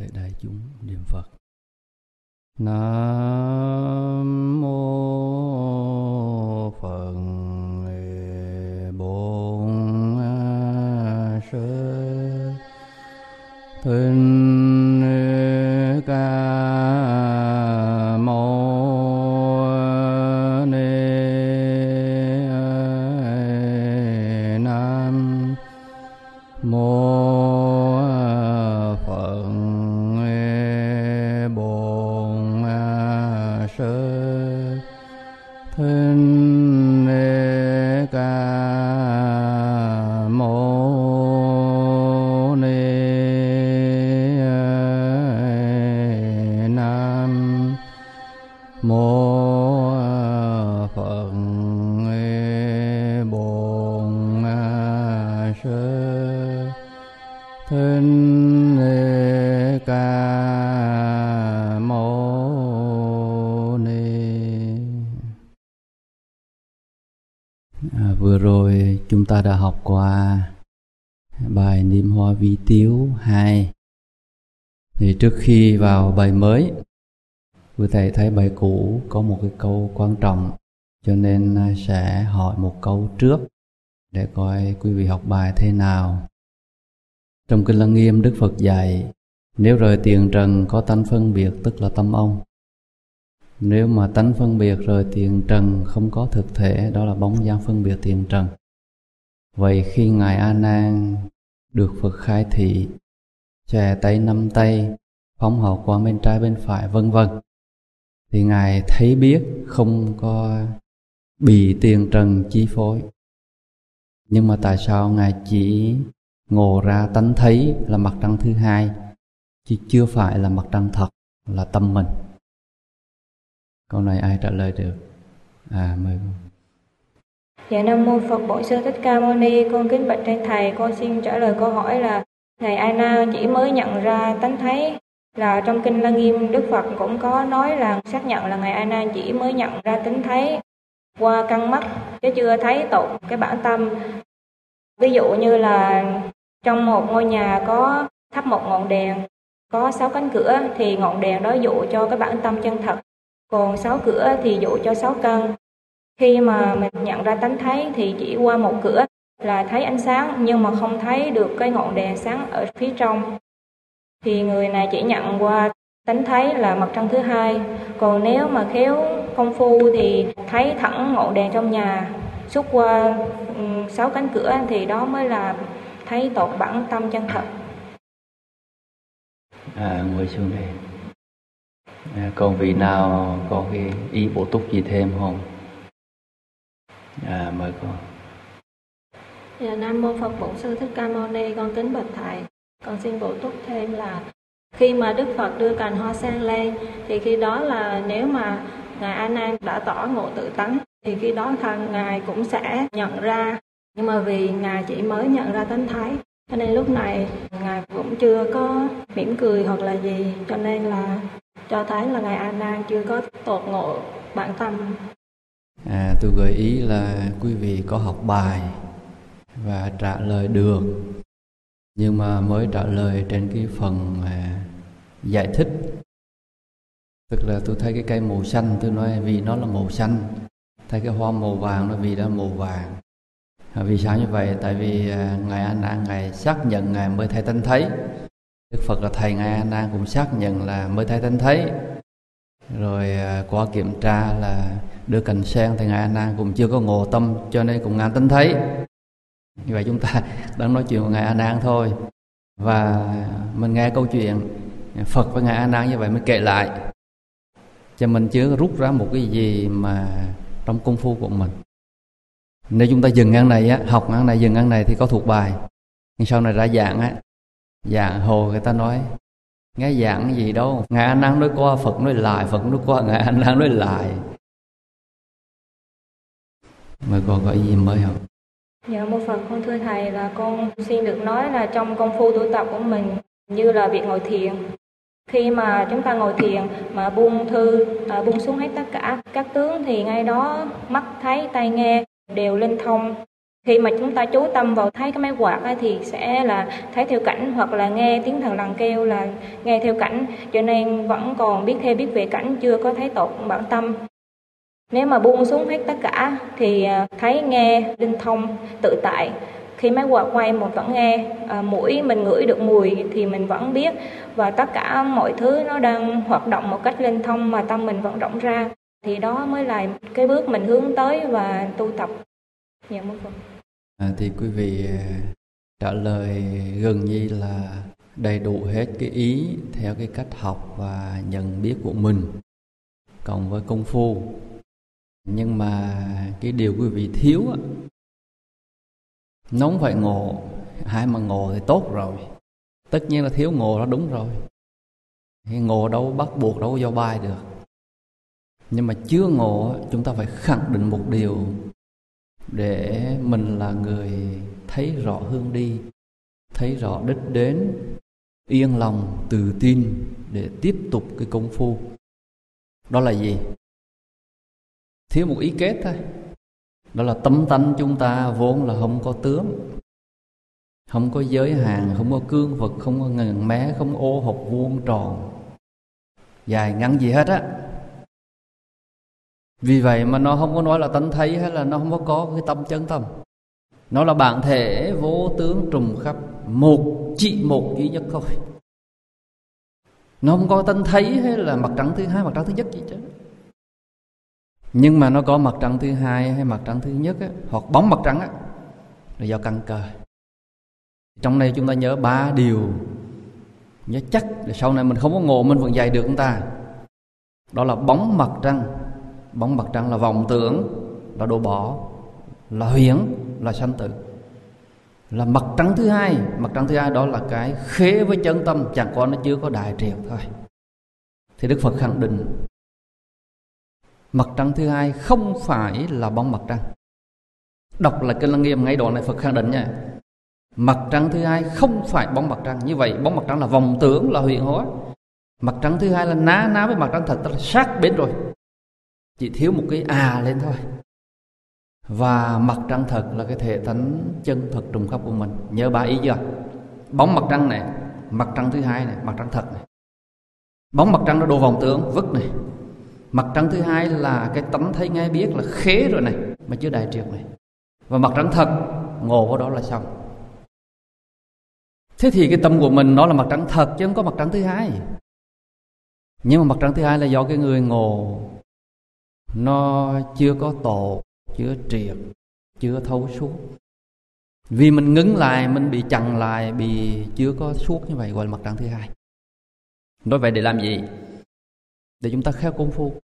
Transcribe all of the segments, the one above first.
thể đại chúng niệm Phật. Nam mô Phật Bổn Sư Thích Ca Mâu Ni Nam mô Phật Bổn Sư Thích Ca Mâu Ni Nam mô Phật Bổn Sư Thích Ca Mâu Ni. Vừa rồi chúng ta đã học qua bài Niệm Hoa Vi Tiếu 2. Thì trước khi vào bài mới, quý thầy thấy bài cũ có một cái câu quan trọng, cho nên sẽ hỏi một câu trước để coi quý vị học bài thế nào. Trong Kinh Lăng Nghiêm, Đức Phật dạy nếu rời tiền trần có tánh phân biệt tức là tâm ông. Nếu mà tánh phân biệt rời tiền trần không có thực thể, đó là bóng dáng phân biệt tiền trần. Vậy khi Ngài A Nan được Phật khai thị, chè tay năm tay, phóng họ qua bên trái bên phải vân vân, thì Ngài thấy biết không có bị tiền trần chi phối. Nhưng mà tại sao Ngài chỉ ngộ ra tánh thấy là mặt trăng thứ hai, chứ chưa phải là mặt trăng thật, là tâm mình? Câu này ai trả lời được? Mời con. Dạ, Nam mô Phật Bổn Sư Thích Ca Mâu Ni. Con kính bạch trên thầy, con xin trả lời câu hỏi là thầy A Nan chỉ mới nhận ra tánh thấy, là trong Kinh Lăng Nghiêm Đức Phật cũng có nói là xác nhận là ngài A Nan chỉ mới nhận ra tính thấy qua căn mắt chứ chưa thấy tột cái bản tâm. Ví dụ như là trong một ngôi nhà có thắp một ngọn đèn, có 6 cánh cửa, thì ngọn đèn đó dụ cho cái bản tâm chân thật, còn 6 cửa thì dụ cho 6 căn. Khi mà mình nhận ra tánh thấy thì chỉ qua một cửa là thấy ánh sáng, nhưng mà không thấy được cái ngọn đèn sáng ở phía trong, thì người này chỉ nhận qua tánh thấy là mặt trăng thứ hai. Còn nếu mà khéo công phu thì thấy thẳng ngọn đèn trong nhà xúc qua 6 cánh cửa, thì đó mới là thấy tột bản tâm chân thật. Ngồi xuống đây. Còn vị nào có cái ý bổ túc gì thêm không? Mời con. Dạ, Nam mô Phật Bổn Sư Thích Ca Mâu Ni. Con kính bạch thầy, con xin bổ túc thêm là khi mà Đức Phật đưa cành hoa sen lên, thì khi đó là nếu mà ngài A Nan đã tỏ ngộ tự tánh, thì khi đó thằng ngài cũng sẽ nhận ra. Nhưng mà vì ngài chỉ mới nhận ra tánh thấy, cho nên lúc này ngài cũng chưa có mỉm cười hoặc là gì, cho nên là cho thấy là ngài A Nan chưa có tột ngộ bản tâm. Tôi gợi ý là quý vị có học bài và trả lời được, nhưng mà mới trả lời trên cái phần giải thích. Tức là tôi thấy cái cây màu xanh, tôi nói vì nó là màu xanh. Thấy cái hoa màu vàng, nó vì đó là màu vàng. Vì sao như vậy? Tại vì ngài A Nan ngài xác nhận ngài mới thấy tánh thấy. Đức Phật là thầy ngài A Nan cũng xác nhận là mới thấy tánh thấy. Rồi qua kiểm tra là đưa cành sen thì ngài A Nan cũng chưa có ngộ tâm, cho nên cũng ngàn tánh thấy. Như vậy chúng ta đang nói chuyện với ngài A Nan thôi, và mình nghe câu chuyện Phật với ngài A Nan như vậy mới kể lại, cho mình chưa rút ra một cái gì mà trong công phu của mình. Nếu chúng ta dừng ngang này á, học ngang này dừng ngang này thì có thuộc bài, nhưng sau này ra giảng á, giảng hồ người ta nói nghe giảng gì đâu, ngài A Nan nói qua Phật nói lại, Phật nói qua ngài A Nan nói lại. Mà còn có gì mới không? Dạ, mô Phật. Con thưa thầy là con xin được nói là trong công phu tu tập của mình, như là việc ngồi thiền, khi mà chúng ta ngồi thiền mà buông thư, buông xuống hết tất cả các tướng, thì ngay đó mắt thấy tai nghe đều linh thông. Khi mà chúng ta chú tâm vào thấy cái máy quạt thì sẽ là thấy theo cảnh, hoặc là nghe tiếng thằn lằn kêu là nghe theo cảnh, cho nên vẫn còn biết theo biết về cảnh, chưa có thấy tột bản tâm. Nếu mà buông xuống hết tất cả thì thấy nghe linh thông tự tại. Khi máy quạt quay mình vẫn nghe, mũi mình ngửi được mùi thì mình vẫn biết, và tất cả mọi thứ nó đang hoạt động một cách linh thông mà tâm mình vẫn rộng ra. Thì đó mới là cái bước mình hướng tới và tu tập. Dạ mô Phật. Thì quý vị trả lời gần như là đầy đủ hết cái ý theo cái cách học và nhận biết của mình cộng với công phu. Nhưng mà cái điều quý vị thiếu á, nó không phải ngộ. Hai mà ngộ thì tốt rồi, tất nhiên là thiếu ngộ đó đúng rồi. Cái ngộ đâu bắt buộc đâu do bài được. Nhưng mà chưa ngộ, chúng ta phải khẳng định một điều để mình là người thấy rõ hướng đi, thấy rõ đích đến, yên lòng, tự tin để tiếp tục cái công phu. Đó là gì? Thiếu một ý kết thôi. Đó là tâm tánh chúng ta vốn là không có tướng, không có giới hạn, không có cương vực, không có ngần mé, không ô hộc vuông tròn dài ngắn gì hết á. Vì vậy mà nó không có nói là tánh thấy, hay là nó không có cái tâm chân tâm. Nó là bản thể vô tướng trùng khắp, chỉ một duy nhất thôi. Nó không có tánh thấy hay là mặt trăng thứ hai, mặt trăng thứ nhất gì chứ. Nhưng mà nó có mặt trăng thứ hai hay mặt trăng thứ nhất á, hoặc bóng mặt trăng á, là do căn cơ. Trong này chúng ta nhớ 3 điều, nhớ chắc để sau này mình không có ngộ mình vẫn dạy được chúng ta. Đó là bóng mặt trăng. Bóng mặt trăng là vọng tưởng, là đồ bỏ, là huyễn, là sanh tử. Là mặt trăng thứ hai. Mặt trăng thứ hai đó là cái khế với chân tâm, chẳng qua nó chưa có đại triệt thôi. Thì Đức Phật khẳng định mặt trăng thứ hai không phải là bóng mặt trăng. Đọc lại Kinh Lăng Nghiêm ngay đoạn này Phật khẳng định nha. Mặt trăng thứ hai không phải bóng mặt trăng. Như vậy bóng mặt trăng là vọng tưởng, là huyễn hóa. Mặt trăng thứ hai là ná với mặt trăng thật, tức là sát bên rồi, chỉ thiếu một cái lên thôi. Và mặt trăng thật là cái thể tánh chân thật trùng khắp của mình. Nhớ 3 ý chưa? Bóng mặt trăng này, mặt trăng thứ hai này, mặt trăng thật này. Bóng mặt trăng nó đồ vọng tưởng vứt này. Mặt trăng thứ hai là cái tánh thấy nghe biết là khế rồi này, mà chưa đại triệt này. Và mặt trăng thật, ngộ vào đó là xong. Thế thì cái tâm của mình nó là mặt trăng thật chứ không có mặt trăng thứ hai. Nhưng mà mặt trăng thứ hai là do cái người ngộ nó chưa có tổ, chưa triệt, chưa thấu suốt. Vì mình ngưng lại, mình bị chặn lại, bị chưa có suốt như vậy, gọi là mặt trăng thứ hai. Nói vậy để làm gì? Để chúng ta khéo công phu.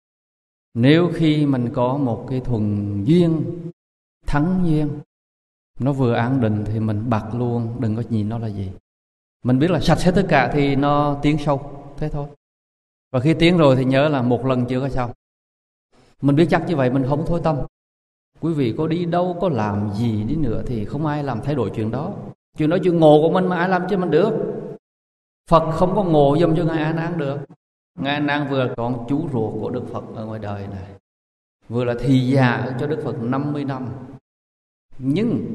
Nếu khi mình có một cái thuần duyên, thắng duyên, nó vừa an định thì mình bật luôn, đừng có nhìn nó là gì. Mình biết là sạch hết tất cả thì nó tiến sâu, thế thôi. Và khi tiến rồi thì nhớ là một lần chưa có xong. Mình biết chắc như vậy mình không thôi tâm. Quý vị có đi đâu, có làm gì đi nữa thì không ai làm thay đổi chuyện đó. Chuyện đó chuyện ngộ của mình mà ai làm cho mình được. Phật không có ngộ dùm cho Ngài A Nan được. Ngài A Nan vừa còn chú ruột của Đức Phật ở ngoài đời này, vừa là thị giả cho Đức Phật 50 năm. Nhưng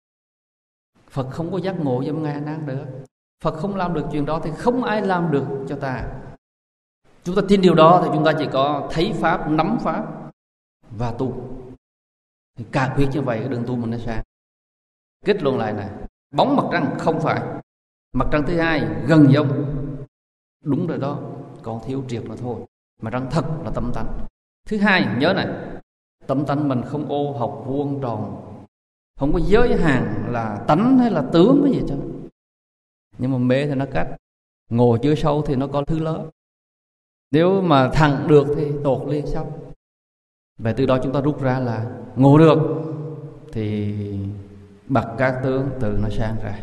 Phật không có giác ngộ dùm Ngài A Nan được. Phật không làm được chuyện đó thì không ai làm được cho ta. Chúng ta tin điều đó thì chúng ta chỉ có thấy Pháp, nắm Pháp và tu. Thì càng quyết như vậy cái đường tu mình nó sang. Kết luận lại này, bóng mặt trăng không phải. Mặt trăng thứ hai gần giống. Đúng rồi đó, còn thiếu triệt là thôi. Mặt trăng thật là tâm tánh. Thứ hai, nhớ này, tâm tánh mình không ô học vuông tròn, không có giới hạn là tánh hay là tướng cái gì cho nó. Nhưng mà mê thì nó cách, ngồi chưa sâu thì nó có thứ lớn. Nếu mà thẳng được thì tột liên xong. Vậy từ đó chúng ta rút ra là ngộ được thì bật các tướng từ nó sang ra.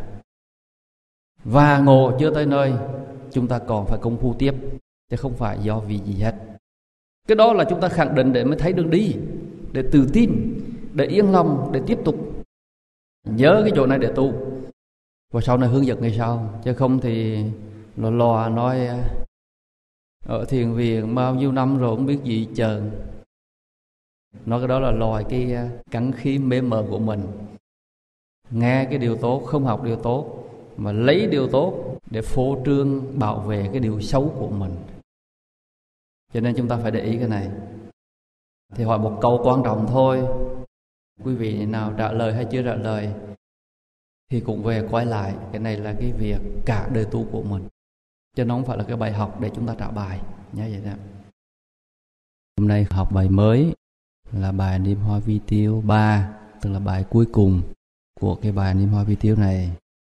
Và ngộ chưa tới nơi, chúng ta còn phải công phu tiếp, chứ không phải do vì gì hết. Cái đó là chúng ta khẳng định để mới thấy đường đi, để tự tin, để yên lòng, để tiếp tục. Nhớ cái chỗ này để tu, và sau này hướng dẫn người sau. Chứ không thì lò nói ở thiền viện bao nhiêu năm rồi không biết gì trơn. Nói cái đó là lòi cái cắn khí mê mờ của mình. Nghe cái điều tốt, không học điều tốt, mà lấy điều tốt để phô trương bảo vệ cái điều xấu của mình. Cho nên chúng ta phải để ý cái này. Thì hỏi một câu quan trọng thôi, quý vị nào trả lời hay chưa trả lời thì cũng về quay lại. Cái này là cái việc cả đời tu của mình, chứ nó không phải là cái bài học để chúng ta trả bài. Nhớ vậy đó. Hôm nay học bài mới là bài Niệm Hoa Vi Tiêu 3, tức là bài cuối cùng của cái bài Niệm Hoa Vi Tiêu này.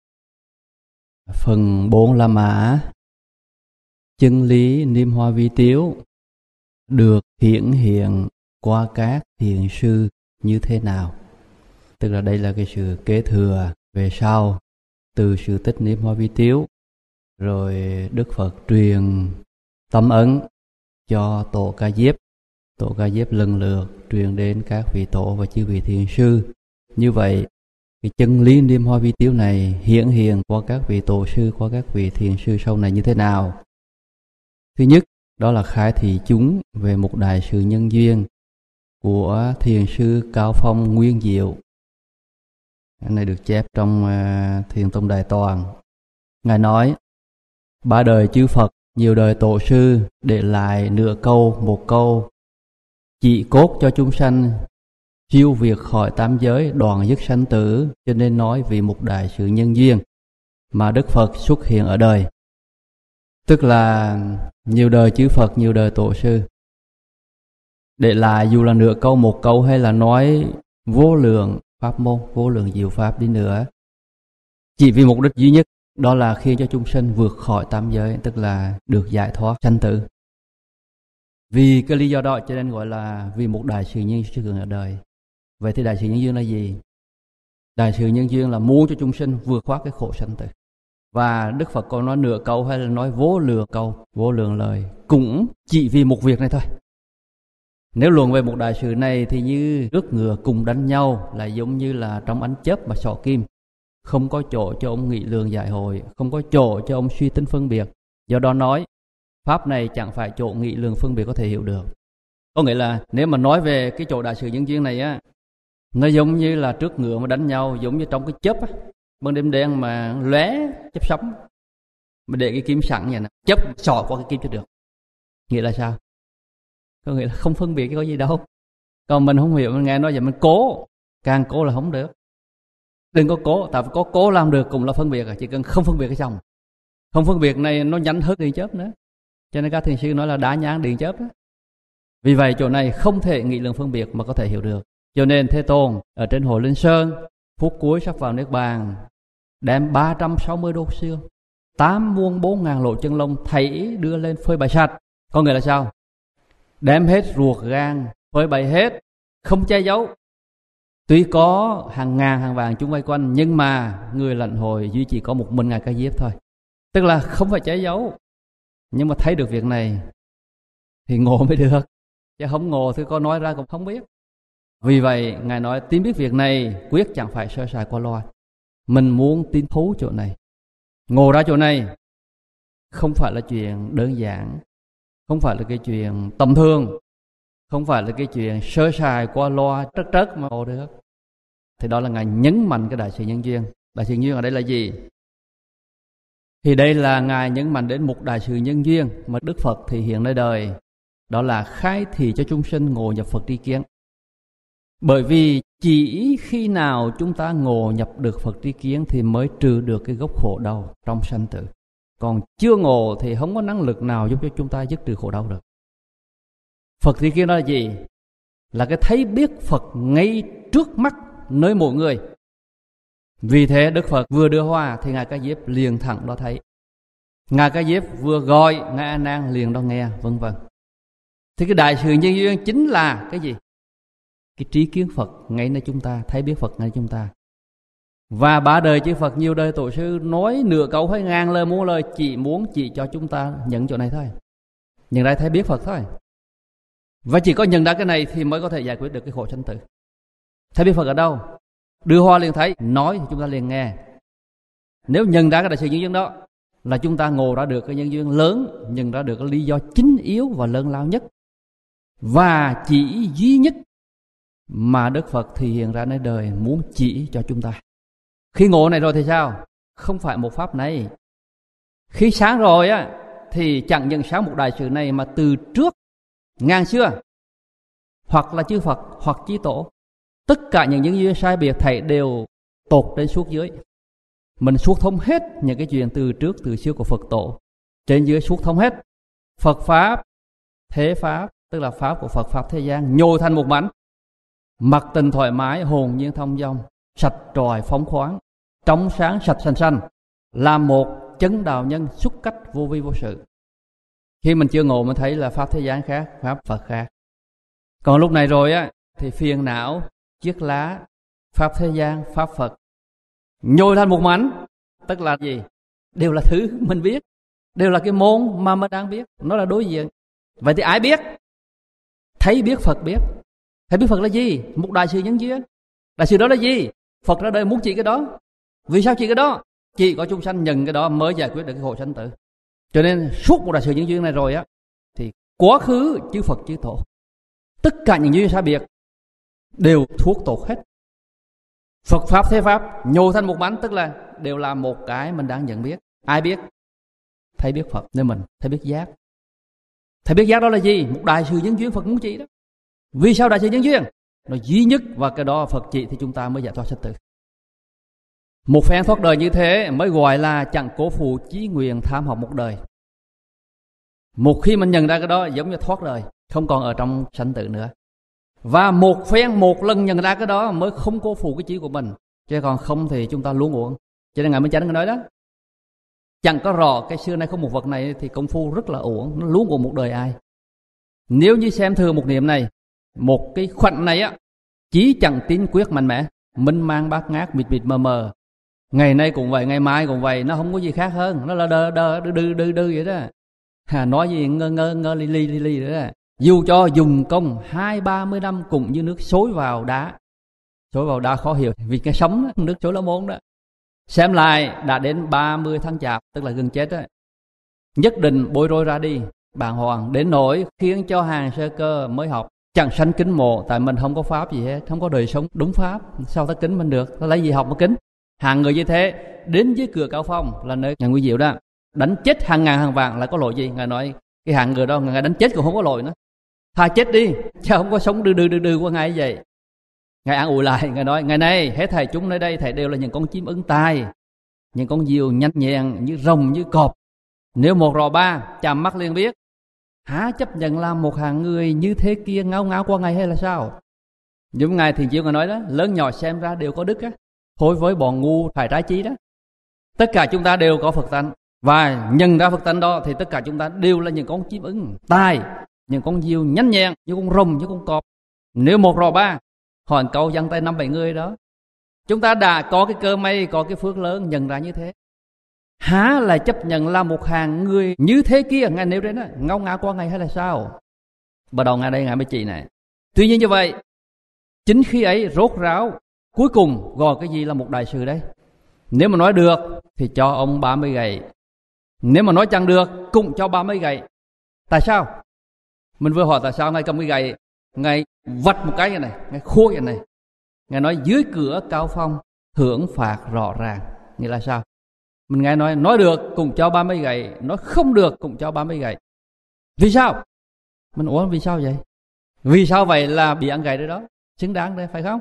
Phần 4 La Mã. Chân lý Niệm Hoa Vi Tiêu được hiển hiện qua các thiền sư như thế nào? Tức là đây là cái sự kế thừa về sau từ sự tích Niệm Hoa Vi Tiêu. Rồi Đức Phật truyền tâm ấn cho Tổ Ca Diếp. Tổ Ca Diếp lần lượt truyền đến các vị tổ và chư vị thiền sư. Như vậy, cái chân lý Niệm Hoa Vi Tiêu này hiển hiện qua các vị tổ sư, qua các vị thiền sư sau này như thế nào? Thứ nhất, đó là khai thị chúng về một đại sự nhân duyên của thiền sư Cao Phong Nguyên Diệu. Cái này được chép trong Thiền Tông Đại Toàn. Ngài nói, 3 đời chư Phật, nhiều đời tổ sư để lại nửa câu, một câu, chỉ cốt cho chúng sanh siêu việt khỏi tam giới, đoạn dứt sanh tử, cho nên nói vì một đại sự nhân duyên mà Đức Phật xuất hiện ở đời. Tức là nhiều đời chư Phật, nhiều đời tổ sư để lại dù là nửa câu, một câu, hay là nói vô lượng pháp môn, vô lượng diệu pháp đi nữa, chỉ vì mục đích duy nhất, đó là khiến cho chúng sinh vượt khỏi tam giới, tức là được giải thoát sanh tử. Vì cái lý do đó cho nên gọi là vì một đại sự nhân duyên ở đời. Vậy thì đại sự nhân duyên là gì? Đại sự nhân duyên là muốn cho chúng sinh vượt thoát cái khổ sanh tử. Và Đức Phật còn nói nửa câu hay là nói vô lượng câu, vô lượng lời, cũng chỉ vì một việc này thôi. Nếu luận về một đại sự này thì như rước ngựa cùng đánh nhau, là giống như là trong ánh chớp mà xỏ kim. Không có chỗ cho ông nghị lượng giải hội, không có chỗ cho ông suy tính phân biệt. Do đó nói, pháp này chẳng phải chỗ nghị lượng phân biệt có thể hiểu được. Có nghĩa là nếu mà nói về cái chỗ đại sự nhân duyên này á, nó giống như là trước ngựa mà đánh nhau, giống như trong cái chớp á, ban đêm đen mà lóe chớp sống, mà để cái kim sẵn vậy nè, chớp xỏ qua cái kim cho được. Nghĩa là sao? Có nghĩa là không phân biệt cái có gì đâu. Còn mình không hiểu, mình nghe nói vậy mình cố, càng cố là không được. Đừng có cố, tại vì có cố làm được cũng là phân biệt, chỉ cần không phân biệt cái xong. Không phân biệt này nó nhanh hơn điện chớp nữa. Cho nên các thiền sư nói là đá nhang điện chớp đó. Vì vậy chỗ này không thể nghị lượng phân biệt mà có thể hiểu được. Cho nên Thế Tôn ở trên Hội Linh Sơn, phút cuối sắp vào Niết Bàn, đem 360 đốt xương, 8 muôn 4.000 lỗ chân lông thảy đưa lên phơi bày sạch. Có nghĩa là sao? Đem hết ruột gan, phơi bày hết, không che giấu. Tuy có hàng ngàn hàng vàng chúng vây quanh, nhưng mà người lãnh hội duy chỉ có một mình Ngài Ca Diếp thôi. Tức là không phải che giấu. Nhưng mà thấy được việc này thì ngộ mới được, chứ không ngộ thì có nói ra cũng không biết. Vì vậy Ngài nói tin biết việc này quyết chẳng phải sơ sài qua loa. Mình muốn tin thấu chỗ này, ngộ ra chỗ này, không phải là chuyện đơn giản, không phải là cái chuyện tầm thường, không phải là cái chuyện sơ sài qua loa trất mà ngộ được. Thì đó là Ngài nhấn mạnh cái đại sự nhân duyên. Đại sự nhân duyên ở đây là gì? Thì đây là Ngài nhấn mạnh đến một đại sự nhân duyên mà Đức Phật thì hiện nơi đời, đó là khai thị cho chúng sinh ngộ nhập Phật tri kiến. Bởi vì chỉ khi nào chúng ta ngộ nhập được Phật tri kiến thì mới trừ được cái gốc khổ đau trong sanh tử. Còn chưa ngộ thì không có năng lực nào giúp cho chúng ta dứt trừ khổ đau được. Phật tri kiến đó là gì? Là cái thấy biết Phật ngay trước mắt nơi mỗi người. Vì thế Đức Phật vừa đưa hoa thì Ngài Ca Diếp liền thẳng đó thấy. Ngài Ca Diếp vừa gọi Ngài A Nan liền đó nghe, vân vân. Thì cái đại sự nhân duyên chính là cái gì? Cái trí kiến Phật ngay nơi chúng ta, thấy biết Phật ngay chúng ta. Và 3 đời chư Phật, nhiều đời tổ sư nói nửa câu hay ngàn lời muôn lời, chỉ cho chúng ta nhận chỗ này thôi, nhận ra thấy biết Phật thôi. Và chỉ có nhận ra cái này thì mới có thể giải quyết được cái khổ sanh tử. Thấy biết Phật ở đâu? Đưa hoa liền thấy, nói thì chúng ta liền nghe. Nếu nhận ra cái đại sự nhân duyên đó là chúng ta ngộ ra được cái nhân duyên lớn, nhận ra được cái lý do chính yếu và lớn lao nhất, và chỉ duy nhất mà Đức Phật thì hiện ra nơi đời muốn chỉ cho chúng ta. Khi ngộ này rồi thì sao? Không phải một pháp này. Khi sáng rồi á thì chẳng những sáng một đại sự này mà từ trước ngàn xưa, hoặc là chư Phật hoặc chí tổ, tất cả những duyên sai biệt thảy đều tột đến suốt dưới. Mình suốt thông hết những cái chuyện từ trước từ xưa của Phật tổ, trên dưới suốt thông hết. Phật pháp, thế pháp, tức là pháp của Phật pháp thế gian, nhồi thành một mảnh, mặc tình thoải mái, hồn nhiên thông dong, sạch tròi phóng khoáng, trong sáng sạch xanh xanh, làm một chấn đạo nhân xuất cách vô vi vô sự. Khi mình chưa ngộ mình thấy là pháp thế gian khác, pháp Phật khác. Còn lúc này rồi á thì phiền não, chiếc lá, pháp thế gian, pháp Phật nhồi thành một mảnh, tức là gì? Đều là thứ mình biết, đều là cái môn mà mình đang biết, nó là đối diện. Vậy thì ai biết? Thấy biết Phật biết. Thấy biết Phật là gì? Một đại sự nhân duyên. Đại sự đó là gì? Phật ra đời muốn chỉ cái đó. Vì sao chỉ cái đó? Chỉ có chúng sanh nhận cái đó mới giải quyết được cái khổ sanh tử. Cho nên suốt một đại sự nhân duyên này rồi á thì quá khứ chư Phật chư tổ, tất cả những duyên sai biệt đều thuốc tột hết. Phật pháp thế pháp nhô thành một mảnh, tức là đều là một cái mình đang nhận biết. Ai biết? Thấy biết Phật, nên mình thấy biết giác. Thấy biết giác đó là gì? Một đại sự nhân duyên Phật muốn chỉ đó. Vì sao đại sự nhân duyên? Nó duy nhất và cái đó Phật chỉ thì chúng ta mới giải thoát sanh tử. Một phen thoát đời như thế mới gọi là chẳng cố phụ chí nguyện tham học một đời. Một khi mình nhận ra cái đó giống như thoát đời, không còn ở trong sanh tử nữa. Và một phen một lần nhận ra cái đó mới không cố phụ cái chí của mình. Chứ còn không thì chúng ta luôn uổng. Cho nên Ngài Minh Chánh nói đó, chẳng có rõ cái xưa nay không một vật này thì công phu rất là uổng, nó luôn uổng một đời ai. Nếu như xem thường một niệm này, một cái khoảnh này á, chí chẳng tín quyết mạnh mẽ, minh mang bát ngát mịt mịt mờ mờ, ngày nay cũng vậy, ngày mai cũng vậy, nó không có gì khác hơn, nó là đơ đư vậy đó. Nói gì ngơ li đó. Dù cho dùng công 20-30 năm cũng như nước xối vào đá khó hiểu, vì cái sống đó, nước xối lá môn đó. Xem lại đã đến 30 tháng Chạp, tức là gần chết đó, nhất định bối rối ra đi, bàng hoàng đến nỗi khiến cho hàng sơ cơ mới học chẳng sanh kính mộ. Tại mình không có pháp gì hết, không có đời sống đúng pháp, sao ta kính mình được, ta lấy gì học mà kính. Hàng người như thế đến dưới cửa Cao Phong là nơi Ngài Nguyên Diệu đó, đánh chết hàng ngàn hàng vạn là có lỗi gì? Ngài nói cái hàng người đó Ngài đánh chết cũng không có lỗi nữa, thà chết đi chứ không có sống đừ qua Ngài như vậy. Ngài an ủi lại, Ngài nói ngày nay hết thầy chúng nơi đây thầy đều là những con chim ưng tai, những con diều nhanh nhẹn như rồng như cọp, nếu một rò ba chạm mắt liền biết, há chấp nhận làm một hàng người như thế kia ngao qua Ngài hay là sao? Giống Ngài Thiền Chiếu Ngài nói đó, lớn nhỏ xem ra đều có đức á, thôi với bọn ngu phải trái chí đó. Tất cả chúng ta đều có Phật tánh, và nhận ra Phật tánh đó thì tất cả chúng ta đều là những con chim ưng tai, những con diều nhanh nhẹn như con rồng như con cọp. Nếu một rò ba hỏi câu dân tay 5-7 người đó, chúng ta đã có cái cơ may, có cái phước lớn nhận ra như thế, há lại chấp nhận là một hàng người như thế kia? Ngài nêu đến đó, ngao ngã qua Ngài hay là sao? Bắt đầu Ngài đây Ngài mới chỉ này. Tuy nhiên như vậy, chính khi ấy rốt ráo, cuối cùng gọi cái gì là một đại sự đấy? Nếu mà nói được thì cho ông 30 gậy, nếu mà nói chẳng được cũng cho 30 gậy. Tại sao? Mình vừa hỏi tại sao Ngài cầm cái gậy, Ngài vạch một cái này, Ngài khua cái này. Ngài nói dưới cửa Cao Phong hưởng phạt rõ ràng. Nghĩa là sao? Mình nghe nói được cũng cho 30 gậy, nói không được cũng cho 30 gậy. Vì sao? Mình ủa vì sao vậy? Vì sao vậy là bị ăn gậy đấy đó, xứng đáng đấy phải không?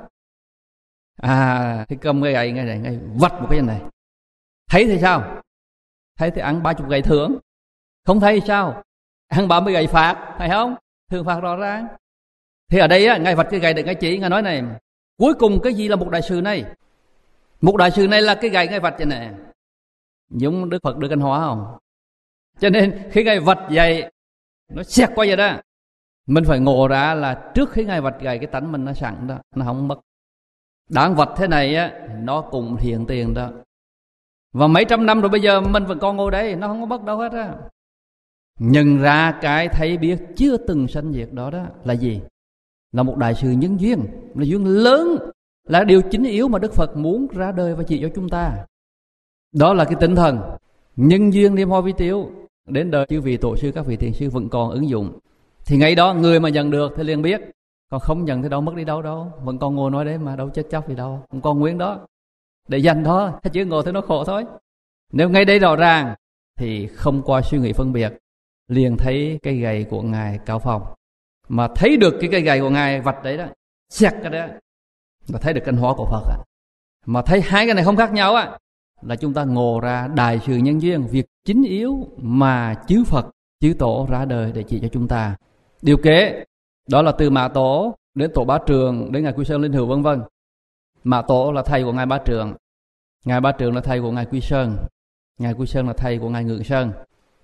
Thì cầm cái gậy Ngài vạch một cái này. Thấy thì sao? Thấy thì ăn 30 gậy thưởng. Không thấy sao? Ăn 30 gậy phạt, phải không? Thưởng phạt rõ ràng. Thì ở đây á, Ngài vạch cái gậy để Ngài chỉ, Ngài nói này, cuối cùng cái gì là một đại sự này? Một đại sự này là cái gậy Ngài vạch vậy này, giống Đức Phật đưa canh hóa không? Cho nên khi Ngài vạch vậy, nó xẹt qua vậy đó, mình phải ngộ ra là trước khi Ngài vạch gậy cái tánh mình nó sẵn đó, nó không mất. Đáng vạch thế này á, nó cũng hiện tiền đó. Và mấy trăm năm rồi bây giờ mình vẫn còn ngồi đây, nó không có mất đâu hết á. Nhận ra cái thấy biết chưa từng sanh diệt đó đó là gì? Là một đại sự nhân duyên, là duyên lớn, là điều chính yếu mà Đức Phật muốn ra đời và chỉ cho chúng ta. Đó là cái tinh thần nhân duyên niệm hoa vi tiếu đến đời chư vị tổ sư các vị thiền sư vẫn còn ứng dụng. Thì ngay đó người mà nhận được thì liền biết, Còn không nhận thì đâu mất đi đâu đâu. Vẫn còn ngồi nói đấy mà, đâu chết chóc gì đâu. Vẫn còn nguyên đó, để dành đó, chứ ngồi thì nó khổ thôi. Nếu ngay đây rõ ràng thì không qua suy nghĩ phân biệt, liền thấy cây gậy của Ngài Cao Phong. Mà thấy được cái cây gậy của Ngài vạch đấy đó, xẹt cái đó, là thấy được căn hóa của Phật. Mà thấy hai cái này không khác nhau là chúng ta ngộ ra đại sự nhân duyên, việc chính yếu mà chư Phật, chư Tổ ra đời để chỉ cho chúng ta. Điều kế đó là từ Mã Tổ đến Tổ Bá Trường, đến Ngài Quy Sơn Linh Hữu vân vân. Mã Tổ là thầy của Ngài Bá Trường, Ngài Bá Trường là thầy của Ngài Quy Sơn, Ngài Quy Sơn là thầy của Ngài Ngự Sơn.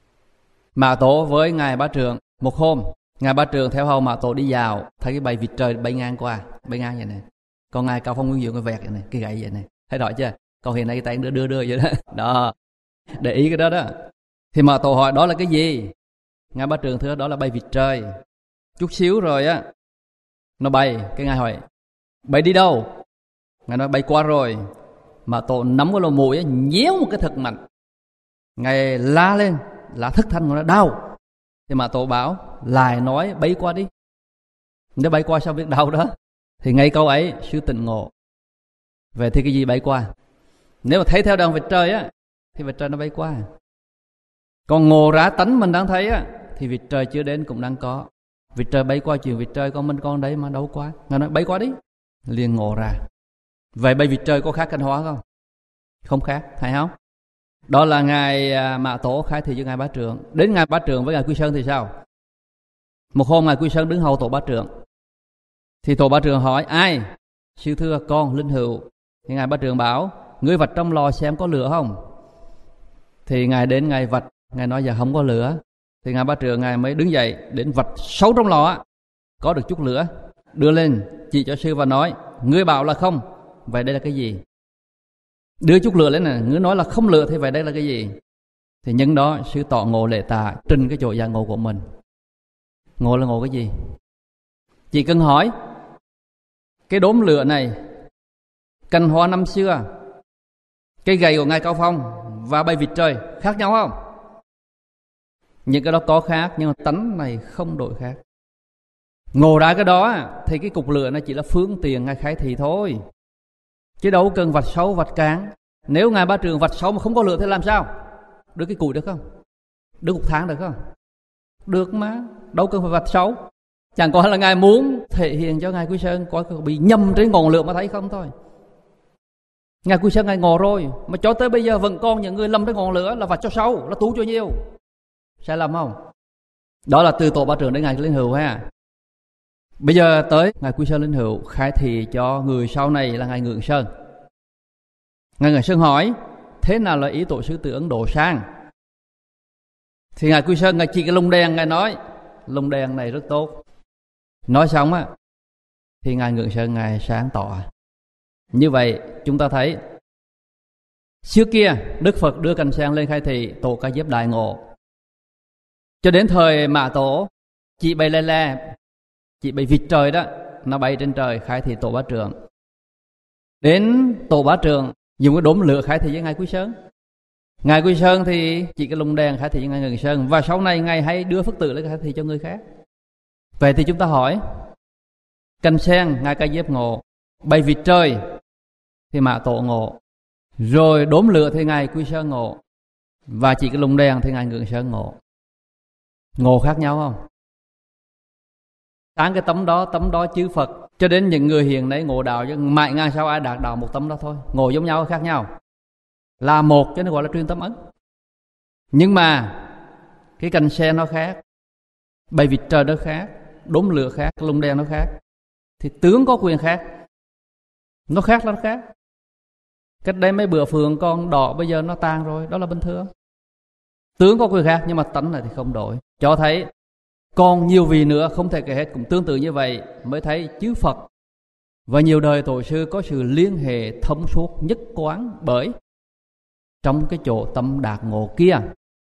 Mã Tổ với Ngài Bá Trường, một hôm Ngài Bá Trường theo hầu Mã Tổ đi dạo, thấy cái bầy vịt trời bay ngang qua, bay ngang vậy này. Còn Ngài Cao Phong Nguyên Diệu cái vẹt vậy này, cái gậy vậy này, thấy rõ chưa? Còn hiện nay cái tay đưa vậy đó. Đó, để ý cái đó đó. Thì Mã Tổ hỏi đó là cái gì? Ngài Bá Trường thưa đó là bay vịt trời. Chút xíu rồi nó bay. Cái Ngài hỏi bay đi đâu? Ngài nói bay qua rồi. Mã Tổ nắm cái lỗ mũi nhéo một cái thật mạnh. Ngài la lên, la thất thanh, nó đau. Thì Mã Tổ bảo lại nói bay qua đi. Nếu bay qua sao biết đau đó? Thì ngay câu ấy sư tỉnh ngộ. Vậy thì cái gì bay qua? Nếu mà thấy theo đường vịt trời thì vịt trời nó bay qua. Còn ngộ ra tánh mình đang thấy thì vịt trời chưa đến cũng đang có. Vịt trời bay qua chuyện vịt trời, con mình con đấy mà đâu qua. Ngài nói bay qua đi, liền ngộ ra. Vậy bay vịt trời có khác căn hóa không? Không khác, phải không? Đó là Ngài Mã Tổ khai thị cho Ngài Bá Trường. Đến Ngài Bá Trường với Ngài Quy Sơn thì sao? Một hôm Ngài Quy Sơn đứng hầu Tổ Bá Trường. Thì Tổ Bá Trường hỏi ai? Sư thưa con Linh Hữu. Thì Ngài Bá Trường bảo ngươi vạch trong lò xem có lửa không? Thì Ngài đến Ngài vạch, Ngài nói dạ không có lửa. Thì Ngài Bá Trường Ngài mới đứng dậy đến vạch sâu trong lò có được chút lửa, đưa lên chỉ cho sư và nói ngươi bảo là không, vậy đây là cái gì? Đưa chút lửa lên này, ngươi nói là không lửa thì vậy đây là cái gì? Thì nhân đó sư tỏ ngộ lệ tạ, trình cái chỗ giác ngộ của mình. Ngộ là ngộ cái gì? Chỉ cần hỏi cái đốm lửa này, cành hoa năm xưa, cây gậy của Ngài Cao Phong và bay vịt trời khác nhau không? Những cái đó có khác, nhưng mà tánh này không đổi khác. Ngộ ra cái đó thì cái cục lửa này chỉ là phương tiện Ngài khai thị thôi, chứ đâu cần vạch sâu vạch cán. Nếu Ngài Bá Trường vạch sâu mà không có lửa thì làm sao? Đưa cái củi được không? Đưa cục than được không? Được mà, đâu cần phải vạch sâu. Chẳng qua là Ngài muốn thể hiện cho Ngài Quy Sơn có bị nhầm trên ngọn lửa mà thấy không thôi. Ngài Quy Sơn Ngài ngộ rồi, mà cho tới bây giờ vẫn còn những người lầm trên ngọn lửa là vạch cho sâu, là tú cho nhiều. Sai lầm không? Đó là từ Tổ Bá Trường đến Ngài Linh Hữu ha. Bây giờ tới Ngài Quy Sơn Linh Hữu khai thị cho người sau này là Ngài Ngự Sơn. Ngài Ngự Sơn hỏi thế nào là ý tổ sư từ Ấn Độ sang? Thì Ngài Quy Sơn Ngài chỉ cái lồng đèn, Ngài nói lồng đèn này rất tốt. Nói xong thì Ngài Ngự Sơn Ngài sáng tỏ. Như vậy chúng ta thấy xưa kia Đức Phật đưa cành sen lên khai thị tổ Ca Diếp đại ngộ. Cho đến thời Mã Tổ chỉ bay le, chỉ bay vịt trời đó, nó bay trên trời khai thị Tổ Bá Trường. Đến Tổ Bá Trường dùng cái đốm lửa khai thị với Ngài Quy Sơn. Ngài Quy Sơn thì chỉ cái lồng đèn khai thị với Ngài Ngự Sơn. Và sau này Ngài hay đưa Phật tử lên khai thị cho người khác. Vậy thì chúng ta hỏi cành sen Ngài Ca Diếp ngộ, bay vịt trời thì Mã Tổ ngộ, rồi đốm lửa thì Ngài Quy Sơn ngộ, và chỉ cái lồng đèn thì Ngài Ngự Sơn ngộ. Ngộ khác nhau không? Sáng cái tấm đó chư Phật cho đến những người hiện nay ngộ đạo, chứ mãi ngang sao ai đạt đạo một tấm đó thôi. Ngộ giống nhau khác nhau, là một cho nên gọi là truyền tâm ấn. Nhưng mà cái cành sen nó khác, bay vịt trời nó khác, đốm lửa khác, lồng đèn nó khác, thì tướng có quyền khác. Nó khác là nó khác. Cách đây mấy bữa phượng con đỏ bây giờ nó tan rồi, đó là bình thường. Tướng có quyền khác nhưng mà tánh này thì không đổi. Cho thấy còn nhiều vị nữa không thể kể hết, cũng tương tự như vậy mới thấy chư Phật và nhiều đời tổ sư có sự liên hệ thông suốt nhất quán. Bởi trong cái chỗ tâm đạt ngộ kia,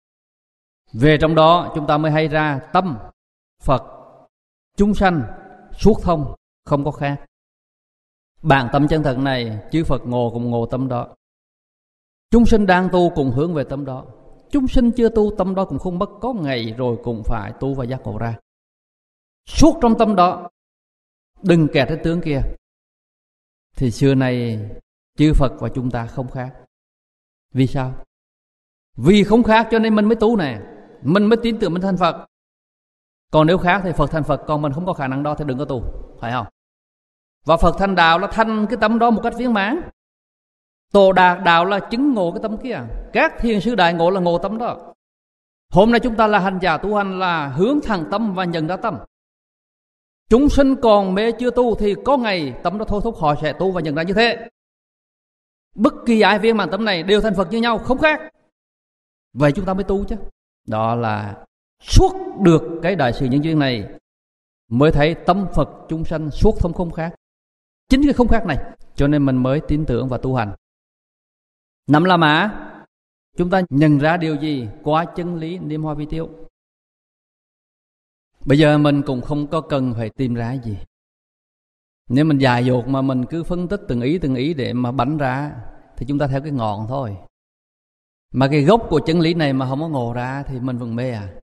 về trong đó chúng ta mới hay ra tâm Phật chúng sanh suốt thông, không có khác. Bản tâm chân thật này chư Phật ngộ cùng ngộ tâm đó, chúng sinh đang tu cùng hướng về tâm đó, chúng sinh chưa tu tâm đó cũng không mất có ngày rồi cũng phải tu và giác ngộ ra. Suốt trong tâm đó đừng kẹt cái tướng kia. Thì xưa này chư Phật và chúng ta không khác. Vì sao? Vì không khác cho nên mình mới tu này, mình mới tin tưởng mình thành Phật. Còn nếu khác thì Phật thành Phật, còn mình không có khả năng đó thì đừng có tu, phải không? Và Phật thành đạo là thành cái tâm đó một cách viên mãn. Tổ đạt đạo là chứng ngộ cái tâm kia. Các thiền sư đại ngộ là ngộ tâm đó. Hôm nay chúng ta là hành giả tu hành là hướng thẳng tâm và nhận ra tâm. Chúng sinh còn mê chưa tu thì có ngày tâm đó thôi thúc họ sẽ tu và nhận ra như thế. Bất kỳ ai viên mãn tâm này đều thành Phật như nhau, không khác. Vậy chúng ta mới tu chứ. Đó là suốt được cái đại sự nhân duyên này mới thấy tâm Phật chúng sanh suốt thông không khác. Chính cái không khác này cho nên mình mới tin tưởng và tu hành. Năm La Mã, chúng ta nhận ra điều gì qua chân lý niệm hoa vi tiêu. Bây giờ mình cũng không có cần phải tìm ra gì. Nếu mình dài dột mà mình cứ phân tích từng ý để mà bắn ra thì chúng ta theo cái ngọn thôi. Mà cái gốc của chân lý này mà không có ngộ ra thì mình vẫn mê à.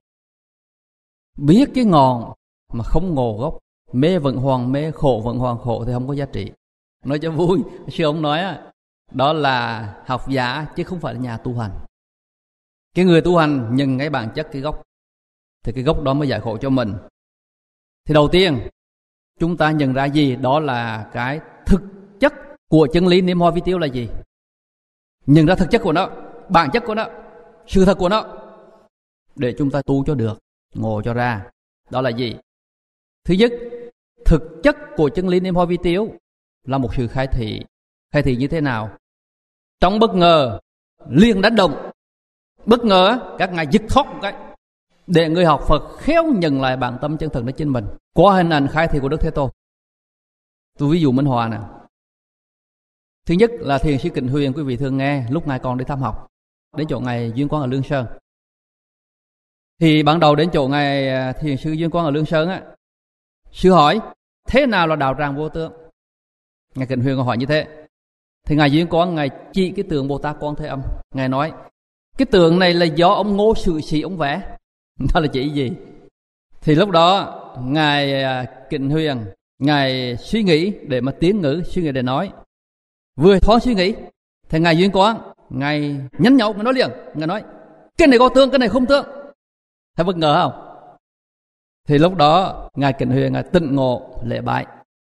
Biết cái ngọn mà không ngộ gốc, mê vẫn hoàng mê, khổ vẫn hoàng khổ thì không có giá trị. Nói cho vui, sư ông nói đó là học giả chứ không phải là nhà tu hành. Cái người tu hành nhận cái bản chất cái gốc, thì cái gốc đó mới giải khổ cho mình. Thì đầu tiên chúng ta nhận ra gì? Đó là cái thực chất của chân lý niệm hoa vi tiêu là gì? Nhận ra thực chất của nó, bản chất của nó, sự thật của nó, để chúng ta tu cho được, ngộ cho ra. Đó là gì? Thứ nhất, thực chất của chân lý niệm hoa vi tiêu là một sự khai thị. Khai thị như thế nào? Trong bất ngờ liền đánh động. Bất ngờ các ngài giật thoát một cái để người học Phật khéo nhận lại bản tâm chân thật của chính mình qua hình ảnh khai thị của Đức Thế Tôn. Tôi ví dụ minh họa nè. Thứ nhất là thiền sư Kịnh Huyền, quý vị thường nghe lúc ngài còn đi thăm học, đến chỗ ngài Duyên Quang ở Lương Sơn. Thì ban đầu đến chỗ ngài thiền sư Duyên Quang ở Lương Sơn sư hỏi thế nào là đạo tràng vô tướng. Ngài Kịnh Huyền hỏi như thế. Thì ngài Duyên Quang ngài chỉ cái tượng Bồ Tát Quan Thế Âm, ngài nói cái tượng này là do ông Ngô Sự Sĩ ông vẽ. Đó là chỉ gì? Thì lúc đó ngài Kịnh Huyền ngài suy nghĩ để mà tiến ngữ, suy nghĩ để nói. Vừa thoáng suy nghĩ thì ngài Duyên Quang ngài nhấn nhậu, ngài nói liền, ngài nói cái này có tướng, cái này không tướng. Thấy bất ngờ không? Thì lúc đó ngài Kịnh Huyền ngài tịnh ngộ lễ bái.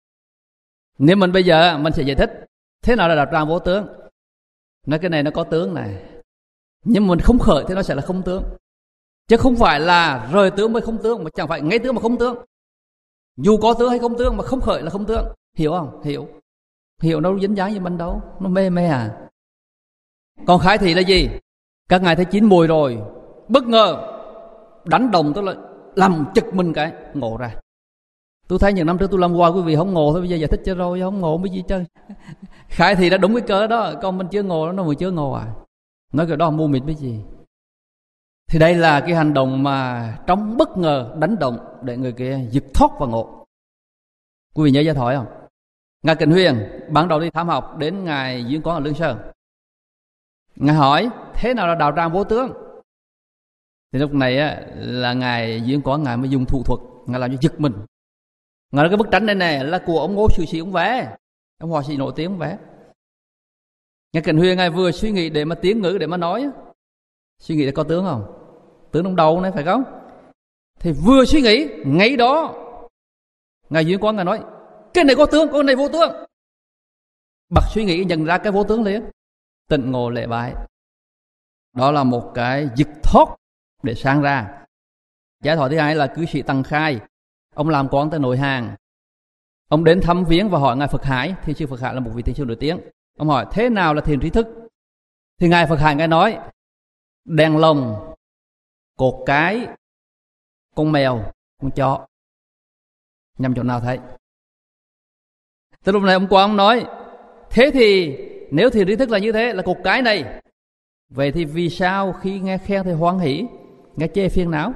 Nếu mình bây giờ mình sẽ giải thích thế nào là đạo tràng vô tướng. Nói cái này nó có tướng này, nhưng mình không khởi thì nó sẽ là không tướng. Chứ không phải là rời tướng mới không tướng, mà chẳng phải ngay tướng mà không tướng. Dù có tướng hay không tướng mà không khởi là không tướng. Hiểu không? Hiểu đâu dính dáng với mình đâu, nó mê mê à. Còn khai thị là gì? Các ngài thấy chín mùi rồi, bất ngờ đánh đồng, tức là làm chực mình cái ngộ ra. Tôi thấy những năm trước tôi làm qua quý vị không ngộ thôi, bây giờ giải thích cho rồi không ngộ mới gì chơi. Khai thị đã đúng cái cớ đó, còn mình chưa ngộ, nó mới chưa ngộ à. Nói cái đó mù mịt với gì. Thì đây là cái hành động mà trong bất ngờ đánh động để người kia giật thoát và ngộ. Quý vị nhớ Gia Thoại không? Ngài Kịnh Huyền ban đầu đi tham học đến ngài Duyên Quang ở Lương Sơn. Ngài hỏi thế nào là đạo tràng vô tướng. Thì lúc này là ngài Duyên Quang ngài mới dùng thủ thuật, ngài làm cho giật mình. Ngài nói cái bức tranh này nè là của ông Ngô Sự Sĩ ông vẽ, ông họa sĩ nổi tiếng ông vẽ. Ngài Kịnh Huyền ngài vừa suy nghĩ để mà tiến ngữ để mà nói. Suy nghĩ là có tướng không? Tướng trong đầu này phải không? Thì vừa suy nghĩ ngay đó ngài Duyên Quang ngài nói cái này có tướng, cái này vô tướng. Bật suy nghĩ nhận ra cái vô tướng liền, tịnh ngộ lễ bái. Đó là một cái giật thoát để sang ra. Giải thoại thứ hai là cư sĩ Tăng Khai. Ông làm quan tới nội Hàn. Ông đến thăm viếng và hỏi ngài Phật Hải. Thiền sư Phật Hải là một vị thiền sư nổi tiếng. Ông hỏi thế nào là thiền trí thức. Thì ngài Phật Hải ngài nói đèn lồng, cột cái, con mèo, con chó. Nhằm chỗ nào thấy. Từ lúc này ông Quang nói thế thì nếu thiền trí thức là như thế, là cột cái này, vậy thì vì sao khi nghe khen thì hoan hỷ, nghe chê phiền não?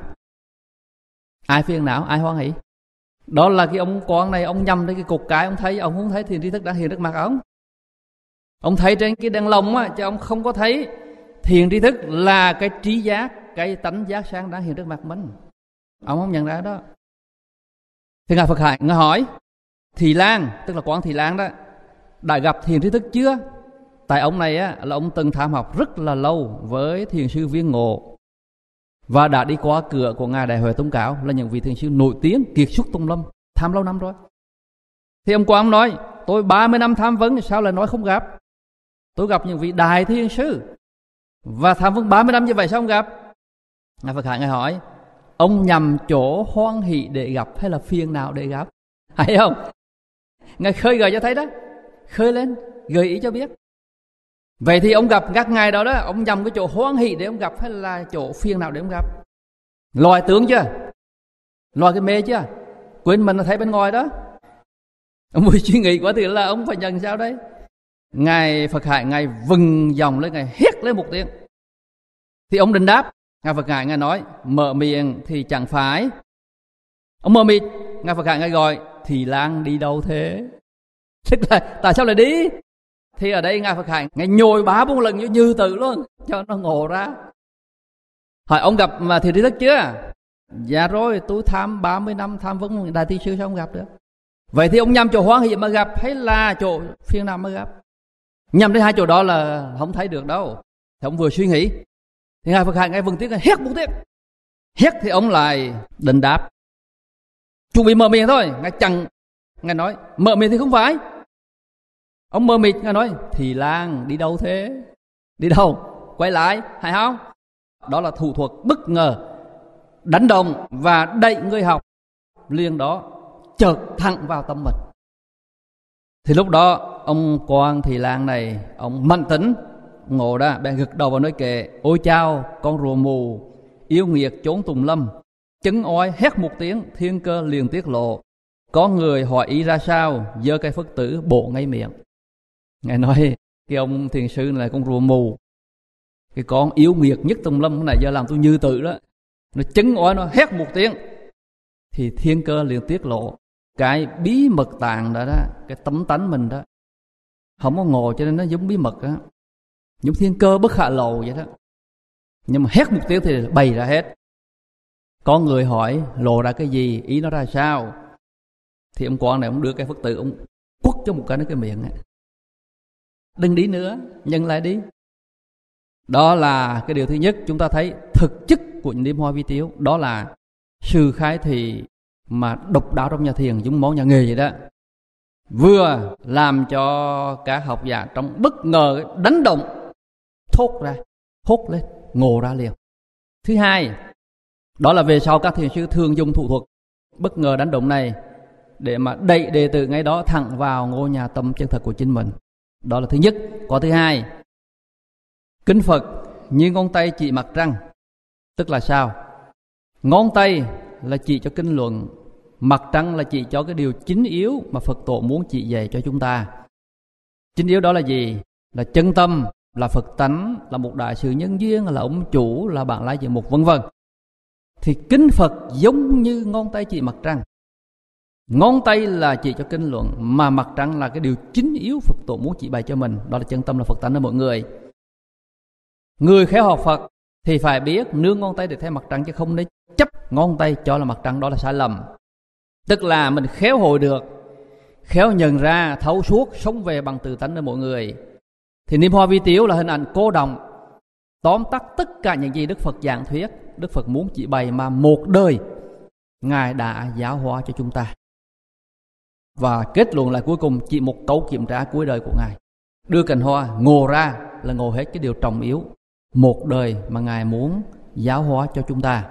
Ai phiền não, ai hoan hỷ? Đó là cái ông Quang này, ông nhầm đến cái cột cái, ông thấy, ông không thấy thiền trí thức đang hiện trước mặt ông. Ông thấy trên cái đèn lồng chứ ông không có thấy thiền trí thức là cái trí giác, cái tánh giác sáng đang hiện trước mặt mình. Ông không nhận ra đó. Thì ngài Phật Hải ngài hỏi Thị Lang, tức là Quán Thị Lang đó, đã gặp thiền trí thức chưa? Tại ông này á, là ông từng tham học rất là lâu với thiền sư Viên Ngộ và đã đi qua cửa của ngài Đại Huệ Tông Cáo, là những vị thiền sư nổi tiếng kiệt xuất tùng lâm, tham lâu năm rồi. Thì ông Quang nói, tôi 30 năm tham vấn, sao lại nói không gặp? Tôi gặp những vị đại thiền sư và tham vấn 30 năm như vậy sao không gặp? Ngài Phật Hải ngài hỏi, ông nhầm chỗ hoan hỷ để gặp hay là phiền não để gặp? Hay không? Ngài khơi gợi cho thấy đó, khơi lên, gợi ý cho biết. Vậy thì ông gặp các ngài đó đó, ông nhầm cái chỗ hoan hỷ để ông gặp hay là chỗ phiền não để ông gặp? Lòi tướng chưa? Lòi cái mê chưa? Quên mình thấy bên ngoài đó. Ông mới suy nghĩ quá thì là ông phải nhận sao đấy? Ngài Phật Hải ngài vừng dòng lên, ngài hét lên một tiếng. Thì ông định đáp. Ngài Phật Hải ngài nói, mở miệng thì chẳng phải. Ông mở miệng, Ngài Phật Hải ngài gọi, Thị Lang đi đâu thế? Tức là tại sao lại đi? Thì ở đây Ngài Phật Hải ngài nhồi 3-4 lần như tự luôn cho nó ngộ ra. Hỏi ông gặp mà thiền trí thức chưa? Dạ rồi, tôi tham 30 năm tham vấn đại thi sư, sao không gặp được? Vậy thì ông nhằm chỗ hoan hỷ mà gặp hay là chỗ phiền não mà gặp? Nhằm đến hai chỗ đó là không thấy được đâu. Thì ông vừa suy nghĩ thì Ngài Phật Hải ngài vừng tiếng hét một tiếng. Hét thì ông lại định đáp. Chuẩn bị mở miệng thôi, ngài chẳng, ngài nói mở miệng thì không phải. Ông mở miệng ngài nói, Thị Lang đi đâu thế? Đi đâu? Quay lại, hay không? Đó là thủ thuật bất ngờ, đánh động và đẩy người học liền đó chợt thẳng vào tâm mình. Thì lúc đó ông Quang Thị Lang này, ông mạnh tính ngộ ra, bèn gật đầu vào nói kệ, ôi chao, con rùa mù yêu nghiệt trốn tùng lâm, chấn oai hét một tiếng, thiên cơ liền tiết lộ. Có người hỏi ý ra sao, giơ cây Phật tử bộ ngay miệng. Ngài nói cái ông thiền sư này là con rùa mù, cái con yếu nghiệt nhất tùng lâm cái này giờ làm tôi như tự đó. Nó chấn oai, nó hét một tiếng thì thiên cơ liền tiết lộ. Cái bí mật tàng đó, cái tấm tánh mình đó không có ngộ, cho nên nó giống bí mật đó, giống thiên cơ bất khả lộ vậy đó. Nhưng mà hét một tiếng thì bày ra hết. Có người hỏi lộ ra cái gì, ý nó ra sao, thì ông Quang này ông đưa cái Phật tử, ông quất cho một cái nó cái miệng ấy. Đừng đi nữa, nhân lại đi. Đó là cái điều thứ nhất. Chúng ta thấy thực chất của niệm hoa vi tiếu, đó là sự khai thị mà độc đáo trong nhà thiền, giống món nhà nghề vậy đó. Vừa làm cho các học giả trong bất ngờ đánh động, thốt ra, hốt lên, ngộ ra liền. Thứ hai, đó là về sau các thiền sư thường dùng thủ thuật bất ngờ đánh động này để mà đẩy đệ tử ngay đó thẳng vào ngôi nhà tâm chân thật của chính mình. Đó là thứ nhất. Có thứ hai, kính Phật như ngón tay chỉ mặt trăng. Tức là sao? Ngón tay là chỉ cho kinh luận, mặt trăng là chỉ cho cái điều chính yếu mà Phật tổ muốn chỉ dạy cho chúng ta. Chính yếu đó là gì? Là chân tâm, là Phật tánh, là một đại sự nhân duyên, là ông chủ, là bạn lái diện mục, vân vân. Thì kính Phật giống như ngón tay chỉ mặt trăng. Ngón tay là chỉ cho kinh luận, mà mặt trăng là cái điều chính yếu Phật tổ muốn chỉ bày cho mình. Đó là chân tâm, là Phật tánh đó mọi người. Người khéo học Phật thì phải biết nương ngón tay để thấy mặt trăng, chứ không nên chấp ngón tay cho là mặt trăng, đó là sai lầm. Tức là mình khéo hội được, khéo nhận ra, thấu suốt, sống về bằng tự tánh đó mọi người. Thì niệm hoa vi tiếu là hình ảnh cô đồng, tóm tắt tất cả những gì Đức Phật giảng thuyết, Đức Phật muốn chỉ bày mà một đời Ngài đã giáo hóa cho chúng ta. Và kết luận lại cuối cùng chỉ một câu kiểm tra cuối đời của Ngài. Đưa cành hoa ngộ ra là ngộ hết cái điều trọng yếu một đời mà Ngài muốn giáo hóa cho chúng ta.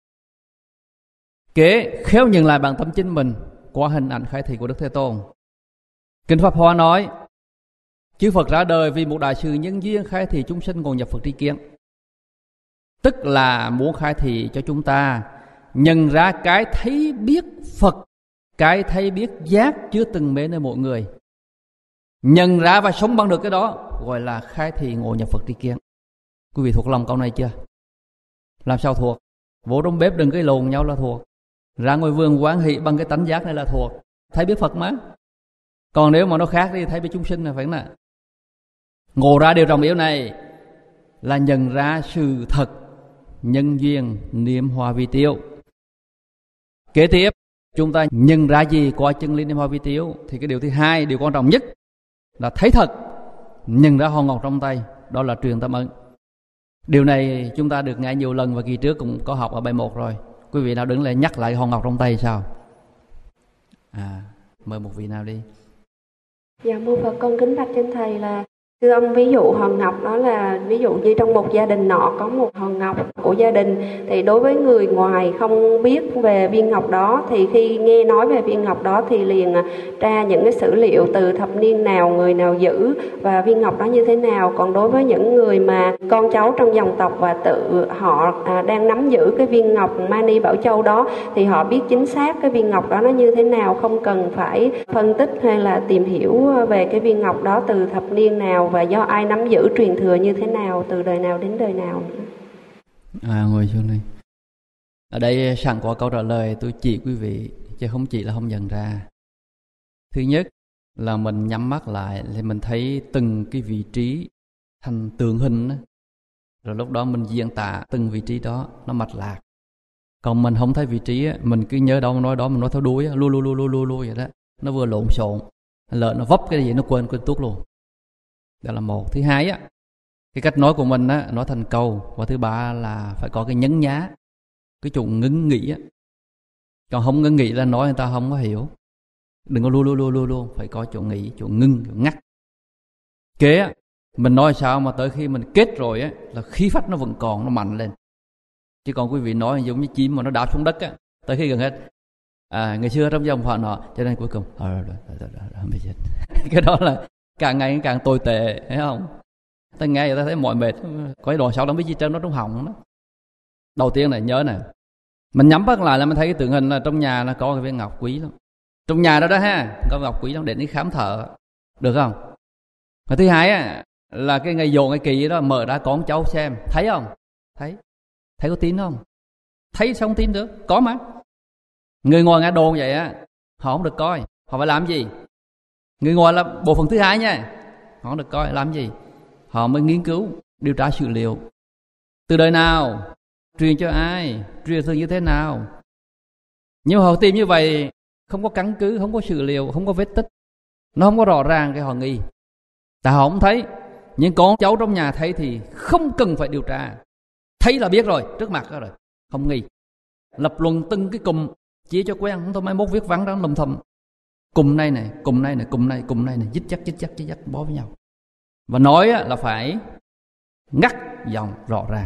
Kế khéo nhận lại bản tâm chính mình qua hình ảnh khai thị của Đức Thế Tôn. Kinh Pháp Hoa nói, chư Phật ra đời vì một đại sự nhân duyên khai thị chúng sinh ngộ nhập Phật tri kiến. Tức là muốn khai thị cho chúng ta nhận ra cái thấy biết Phật, cái thấy biết giác chưa từng mến nơi mọi người. Nhận ra và sống bằng được cái đó gọi là khai thị ngộ nhập Phật tri kiến. Quý vị thuộc lòng câu này chưa? Làm sao thuộc? Vô trong bếp đừng cái lồn nhau là thuộc. Ra ngoài vườn quán hỷ bằng cái tánh giác này là thuộc. Thấy biết Phật mà. Còn nếu mà nó khác đi, thấy biết chúng sinh là phải là ngộ ra điều trọng yếu này là nhận ra sự thật nhân duyên niệm hoa vi tiêu. Kế tiếp chúng ta nhận ra gì qua chân lý niệm hoa vi tiếu? Thì cái điều thứ hai, điều quan trọng nhất là thấy thật, nhận ra hòn ngọc trong tay, đó là truyền tâm ấn. Điều này chúng ta được nghe nhiều lần và kỳ trước cũng có học ở bài 1 rồi. Quý vị nào đứng lại nhắc lại hòn ngọc trong tay sao? Mời một vị nào đi. Dạ mô Phật, con kính bạch trên thầy là thưa ông, ví dụ hòn ngọc đó là ví dụ như trong một gia đình nọ có một hòn ngọc của gia đình, thì đối với người ngoài không biết về viên ngọc đó, thì khi nghe nói về viên ngọc đó thì liền tra những cái sử liệu từ thập niên nào, người nào giữ và viên ngọc đó như thế nào. Còn đối với những người mà con cháu trong dòng tộc và tự họ đang nắm giữ cái viên ngọc Mani Bảo Châu đó, thì họ biết chính xác cái viên ngọc đó nó như thế nào, không cần phải phân tích hay là tìm hiểu về cái viên ngọc đó từ thập niên nào và do ai nắm giữ, truyền thừa như thế nào, từ đời nào đến đời nào. Ngồi xuống đây. Ở đây sẵn có câu trả lời, tôi chỉ quý vị chứ không chỉ là không nhận ra. Thứ nhất là mình nhắm mắt lại thì mình thấy từng cái vị trí thành tượng hình đó. Rồi lúc đó mình diễn tả từng vị trí đó nó mạch lạc. Còn mình không thấy vị trí á, mình cứ nhớ đâu nói đó, mình nói theo đuôi á, lu vậy đó. Nó vừa lộn xộn, lợn nó vấp cái gì nó quên tuốt luôn. Đó là một. Thứ hai á, cái cách nói của mình á, nói thành câu. Và thứ ba là phải có cái nhấn nhá, cái chỗ ngưng nghĩ á. Còn không ngưng nghĩ là nói người ta không có hiểu. Đừng có lu, phải có chỗ nghĩ, chỗ ngưng, chỗ ngắt. Kế á, mình nói sao mà tới khi mình kết rồi á, là khí phách nó vẫn còn, nó mạnh lên. Chứ còn quý vị nói giống như chim mà nó đạp xuống đất á, tới khi gần hết. Ngày xưa trong dòng họ nọ, cho nên cuối cùng cái đó là càng ngày càng tồi tệ, thấy không? Ta nghe người ta thấy mỏi mệt, có cái đồ sau đó biết chi trơn nó trong họng đó. Đầu tiên này nhớ nè, mình nhắm mắt lại là mình thấy cái tượng hình là trong nhà là có cái viên ngọc quý lắm. Trong nhà đó đó ha, có ngọc quý lắm để đi khám thợ, được không? Và thứ hai á, là cái ngày dồn ngày kỳ đó mở ra con cháu xem, thấy không? Thấy có tin không? Thấy sao không tin được? Có mà. Người ngoài nghe đồn vậy á, họ không được coi, họ phải làm gì? Người ngoài là bộ phận thứ hai nha, họ không được coi, làm gì? Họ mới nghiên cứu, điều tra sử liệu. Từ đời nào, truyền cho ai, truyền thừa như thế nào. Nhưng mà họ tìm như vậy, không có căn cứ, không có sử liệu, không có vết tích, nó không có rõ ràng, cái họ nghi. Tại họ không thấy. Nhưng con cháu trong nhà thấy thì không cần phải điều tra, thấy là biết rồi, trước mặt đó rồi, không nghi. Lập luận từng cái cụm, chia cho quen, không thôi mai mốt viết vắn đó lầm thầm. Cụm này này, cụm này, dít chắc bó với nhau. Và nói là phải ngắt dòng rõ ràng.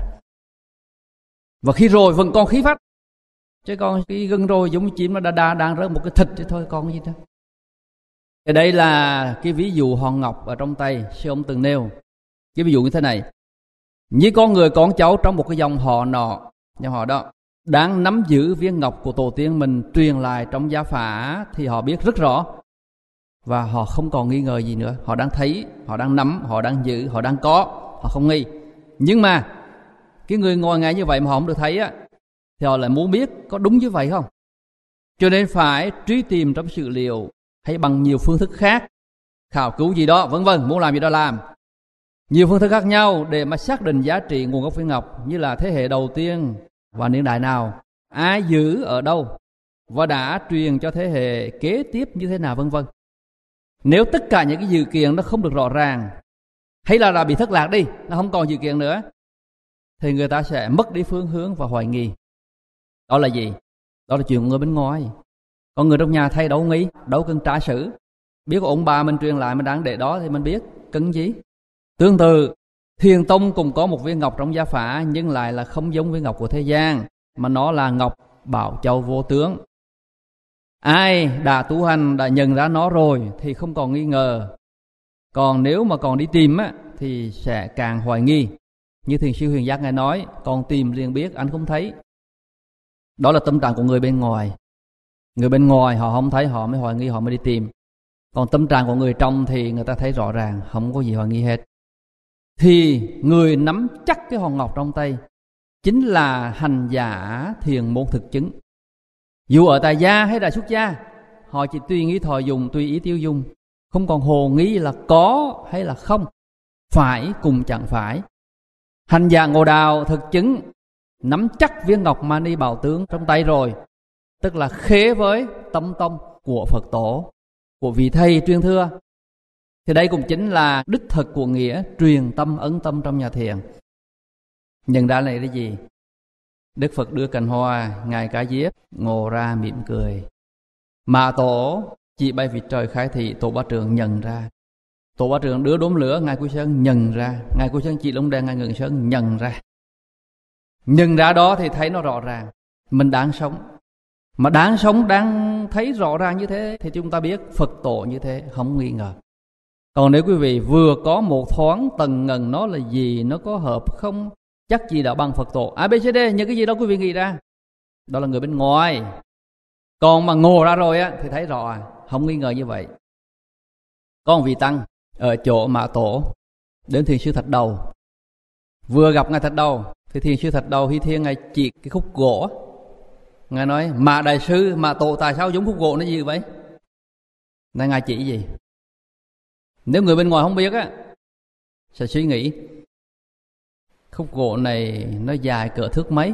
Và khi rồi vẫn còn khí phách. Chứ còn khi gần rồi giống như chim nó đang rớt một cái thịt chứ thôi, còn cái gì đó. Thì đây là cái ví dụ hòn ngọc ở trong tay sư ông từng nêu. Cái ví dụ như thế này: như con người con cháu trong một cái dòng họ nọ, dòng họ đó đang nắm giữ viên ngọc của tổ tiên mình truyền lại trong gia phả, thì họ biết rất rõ và họ không còn nghi ngờ gì nữa. Họ đang thấy, họ đang nắm, họ đang giữ, họ đang có, họ không nghi. Nhưng mà cái người ngồi ngay như vậy mà họ không được thấy á, thì họ lại muốn biết có đúng như vậy không. Cho nên phải truy tìm trong sử liệu hay bằng nhiều phương thức khác, khảo cứu gì đó, vân vân, muốn làm gì đó làm. Nhiều phương thức khác nhau để mà xác định giá trị nguồn gốc viên ngọc, như là thế hệ đầu tiên và niên đại nào, ai giữ ở đâu và đã truyền cho thế hệ kế tiếp như thế nào, vân vân. Nếu tất cả những cái dự kiện nó không được rõ ràng, hay là bị thất lạc đi, nó không còn dự kiện nữa, thì người ta sẽ mất đi phương hướng và hoài nghi. Đó là gì? Đó là chuyện của người bên ngoài. Còn người trong nhà thay đâu nghĩ, đâu cần trả sử. Biết ông bà mình truyền lại mình đang để đó thì mình biết, cần gì. Tương tự, Thiền Tông cũng có một viên ngọc trong gia phả, nhưng lại là không giống viên ngọc của thế gian, mà nó là ngọc Bảo Châu vô tướng. Ai đã tu hành, đã nhận ra nó rồi thì không còn nghi ngờ. Còn nếu mà còn đi tìm á, thì sẽ càng hoài nghi. Như Thiền sư Huyền Giác Ngài nói, còn tìm liền biết, anh không thấy. Đó là tâm trạng của người bên ngoài. Người bên ngoài họ không thấy, họ mới hoài nghi, họ mới đi tìm. Còn tâm trạng của người trong thì người ta thấy rõ ràng, không có gì hoài nghi hết. Thì người nắm chắc cái hòn ngọc trong tay chính là hành giả thiền môn thực chứng. Dù ở tại gia hay là xuất gia, họ chỉ tùy nghĩ thọ dùng, tùy ý tiêu dùng, không còn hồ nghĩ là có hay là không, phải cùng chẳng phải. Hành giả ngộ đạo thực chứng nắm chắc viên ngọc Mani Bảo Tướng trong tay rồi, tức là khế với tâm tông của Phật tổ, của vị thầy truyền thừa. Thì đây cũng chính là đích thực của nghĩa truyền tâm ấn tâm trong nhà thiền. Nhận ra này là gì? Đức Phật đưa cành hoa, Ngài Cá Diếp ngồi ra mỉm cười. Mà tổ chỉ bay vị trời khai thị, Tổ Ba Trường nhận ra. Tổ Ba Trường đưa đốm lửa, Ngài Cú Sơn nhận ra. Ngài Cú Sơn chỉ lông đèn, Ngài Ngự Sơn nhận ra. Nhận ra đó thì thấy nó rõ ràng. Mình đáng sống. Mà đáng sống, đáng thấy rõ ràng như thế thì chúng ta biết Phật tổ như thế, không nghi ngờ. Còn nếu quý vị vừa có một thoáng tầng ngần nó là gì, nó có hợp không, chắc gì đã bằng Phật tổ. ABCD, những cái gì đó quý vị nghĩ ra, đó là người bên ngoài. Còn mà ngồi ra rồi á thì thấy rõ, không nghi ngờ như vậy. Có một vị tăng ở chỗ Mã Tổ đến Thiền sư Thạch Đầu. Vừa gặp Ngài Thạch Đầu thì Thiền sư Thạch Đầu Hy Thiên Ngài chỉ cái khúc gỗ. Ngài nói: Mã Đại Sư, Mã Tổ tại sao giống khúc gỗ nó gì vậy? Nên Ngài chỉ gì? Nếu người bên ngoài không biết á, sẽ suy nghĩ khúc gỗ này nó dài cỡ thước mấy.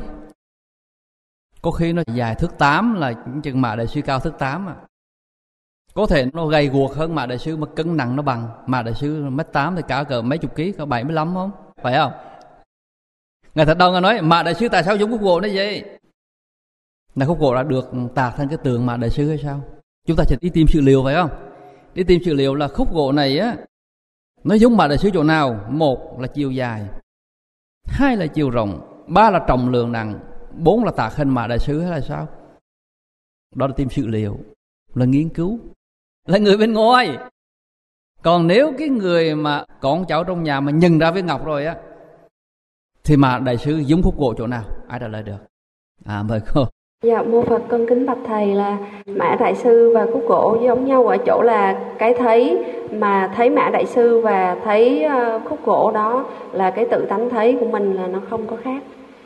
Có khi nó dài thước 8, là chừng Mã Đại Sư cao thước 8 à. Có thể nó gầy guộc hơn Mã Đại Sư mà cân nặng nó bằng. Mã Đại Sư 1m8 thì cao cỡ mấy chục ký, có 75 không? Phải không? Ngài Thạch Đầu Ngài nói: Mã Đại Sư tại sao giống khúc gỗ này vậy? Là khúc gỗ đã được tạc thành cái tượng Mã Đại Sư hay sao? Chúng ta sẽ đi tìm sự liệu phải không? Đi tìm sự liệu là khúc gỗ này á, nó giống Mã Đại Sư chỗ nào? Một là chiều dài, hai là chiều rộng, ba là trọng lượng nặng, bốn là tạc hình Mã Đại Sư hay là sao? Đó là tìm sự liệu, là nghiên cứu, là người bên ngoài. Còn nếu cái người mà con cháu trong nhà mà nhận ra với Ngọc rồi á, thì Mã Đại Sư giống khúc gỗ chỗ nào? Ai trả lời được? Mời cô. Dạ, mô Phật, con kính bạch thầy là Mã Đại Sư và khúc gỗ giống nhau ở chỗ là cái thấy, mà thấy Mã Đại Sư và thấy khúc gỗ đó là cái tự tánh thấy của mình là nó không có khác.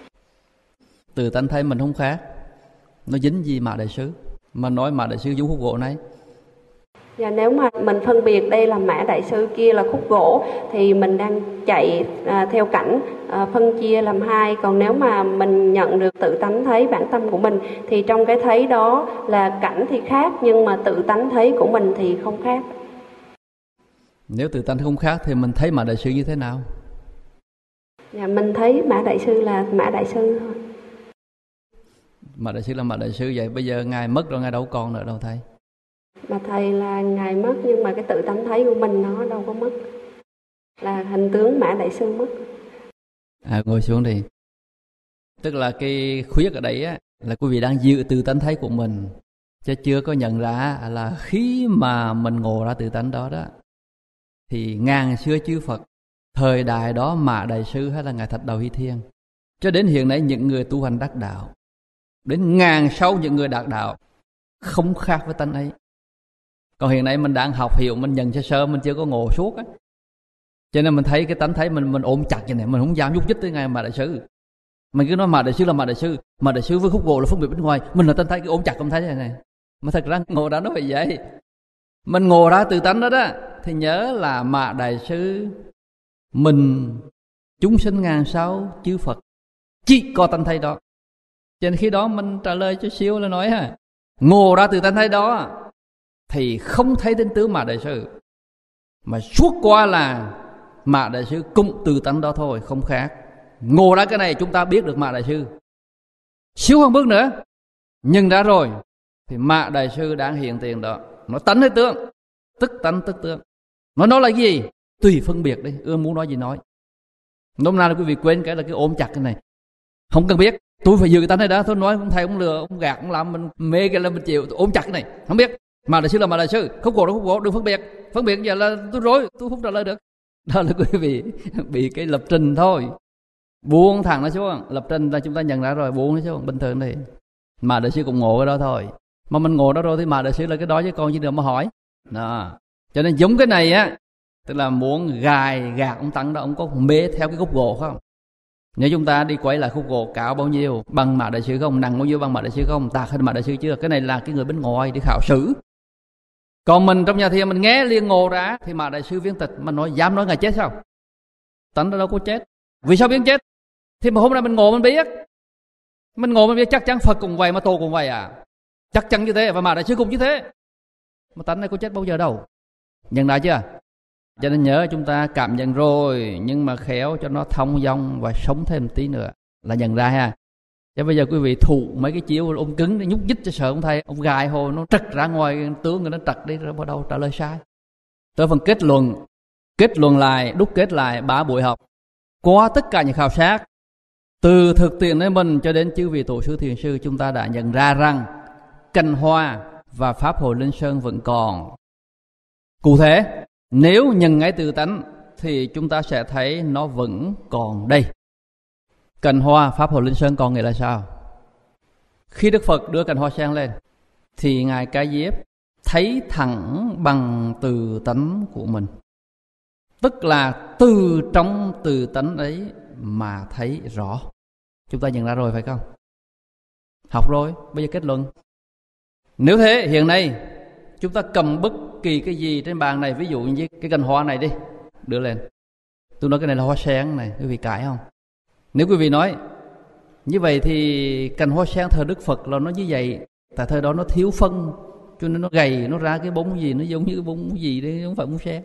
Tự tánh thấy mình không khác, nó dính gì Mã Đại Sư mà nói Mã Đại Sư giống khúc gỗ này? Dạ, nếu mà mình phân biệt đây là Mã Đại Sư, kia là khúc gỗ thì mình đang chạy theo cảnh, phân chia làm hai. Còn nếu mà mình nhận được tự tánh thấy bản tâm của mình thì trong cái thấy đó là cảnh thì khác, nhưng mà tự tánh thấy của mình thì không khác. Nếu tự tánh không khác thì mình thấy Mã Đại Sư như thế nào? Dạ, mình thấy Mã Đại Sư là Mã Đại Sư thôi. Mã Đại Sư là Mã Đại Sư, vậy bây giờ Ngài mất rồi, Ngài đâu còn nữa đâu thầy? Mà thầy là Ngài mất, nhưng mà cái tự tánh thấy của mình nó đâu có mất. Là hình tướng Mã Đại Sư mất. Ngồi xuống đi. Tức là cái khuyết ở đây á, là quý vị đang giữ tự tánh thấy của mình, chứ chưa có nhận ra là khi mà mình ngộ ra tự tánh đó đó, thì ngàn xưa chư Phật thời đại đó, Mã Đại Sư hay là Ngài Thạch Đầu Hy Thiên, cho đến hiện nay những người tu hành đắc đạo, đến ngàn sau những người đạt đạo không khác với tánh ấy. Còn hiện nay mình đang học hiểu, mình nhận sơ mình chưa có ngộ suốt á, cho nên mình thấy cái tánh thấy mình ôm chặt như này, mình không dám nhúc nhích tới Ngài Mã Đại Sư. Mình cứ nói Mã Đại Sư là Mã Đại Sư, Mã Đại Sư với khúc gỗ là phân biệt bên ngoài, mình là tánh thấy cái ôm chặt không thấy này. Mà thật ra ngộ ra nó phải vậy. Mình ngộ ra từ tánh đó đó thì nhớ là Mã Đại Sư, mình chúng sinh ngàn sau chư Phật chỉ có tánh thấy đó. Cho nên khi đó mình trả lời cho siêu là nói ha, ngộ ra từ tánh thấy đó thì không thấy đến tướng Mã Đại Sư, mà suốt qua là Mã Đại Sư cũng từ tánh đó thôi, không khác. Ngộ ra cái này chúng ta biết được Mã Đại Sư. Xíu hơn bước nữa, nhưng đã rồi thì Mã Đại Sư đang hiện tiền đó. Nó tánh hay tướng, tức tánh tức tướng. Nó nói là cái gì? Tùy phân biệt đi, muốn nói gì nói. Hôm nay là quý vị quên cái là cái ôm chặt cái này, không cần biết. Tôi phải giữ cái tánh này đó, tôi nói ông thầy ông lừa, ông gạt, ông làm mình mê cái là mình chịu, ôm chặt cái này, không biết. Mã Đại Sư là Mã Đại Sư, khúc gỗ là khúc gỗ, đừng phân biệt. Phân biệt giờ là tôi rối, tôi không trả lời được. Đó là quý vị bị cái lập trình thôi. Buông thẳng nó xuống, lập trình là chúng ta nhận ra rồi, buông nó xuống, bình thường đi. Mã Đại Sư cũng ngộ cái đó thôi. Mà mình ngộ đó rồi thì Mã Đại Sư là cái đó chứ còn gì nữa mà hỏi. Đó. Cho nên giống cái này á, tức là muốn gạt ông Tăng đó, ông có mê theo cái khúc gỗ không? Nếu chúng ta đi quay lại khúc gỗ cao bao nhiêu bằng Mã Đại Sư không, nặng bao nhiêu bằng Mã Đại Sư không, tạc hình Mã Đại Sư chưa? Cái này là cái người bên ngoài đi khảo xử. Còn mình trong nhà thiền mình nghe liền ngộ ra thì Mã Đại Sư viên tịch mà nói dám nói Ngài chết sao? Tánh đâu có chết. Vì sao biết chết? Thì mà hôm nay mình ngộ mình biết. Mình ngộ mình biết chắc chắn Phật cũng vậy mà Tổ cũng vậy à. Chắc chắn như thế, và mà đại sư cũng như thế. Mà tánh này có chết bao giờ đâu. Nhận ra chưa? Cho nên nhớ chúng ta cảm nhận rồi, nhưng mà khéo cho nó thông dong và sống thêm tí nữa là nhận ra ha. Chứ bây giờ quý vị thụ mấy cái chiếu ôm cứng để nhúc nhích cho sợ ông thầy, ông gài hồ nó trật ra ngoài tướng, nó trật đi rồi bắt đầu trả lời sai. Tới phần kết luận lại, đúc kết lại 3 buổi học. Qua tất cả những khảo sát, từ thực tiễn nơi mình cho đến chư vị tổ sư thiền sư, chúng ta đã nhận ra rằng Cành Hoa và Pháp Hội Linh Sơn vẫn còn. Cụ thể, nếu nhận ngay từ tánh thì chúng ta sẽ thấy nó vẫn còn đây. Cành Hoa, Pháp Hội Linh Sơn còn nghĩa là sao? Khi Đức Phật đưa cành hoa sen lên thì Ngài Cái Diếp thấy thẳng bằng từ tánh của mình. Tức là từ trong từ tánh ấy mà thấy rõ. Chúng ta nhận ra rồi phải không? Học rồi, bây giờ kết luận. Nếu thế, hiện nay chúng ta cầm bất kỳ cái gì trên bàn này, ví dụ như cái cành hoa này đi, đưa lên. Tôi nói cái này là hoa sen này, quý vị cãi không? Nếu quý vị nói như vậy thì cành hoa sen thời Đức Phật là nó như vậy, tại thời đó nó thiếu phân, cho nên nó gầy, nó ra cái bông gì, nó giống như cái bông gì đấy, không phải bông sen.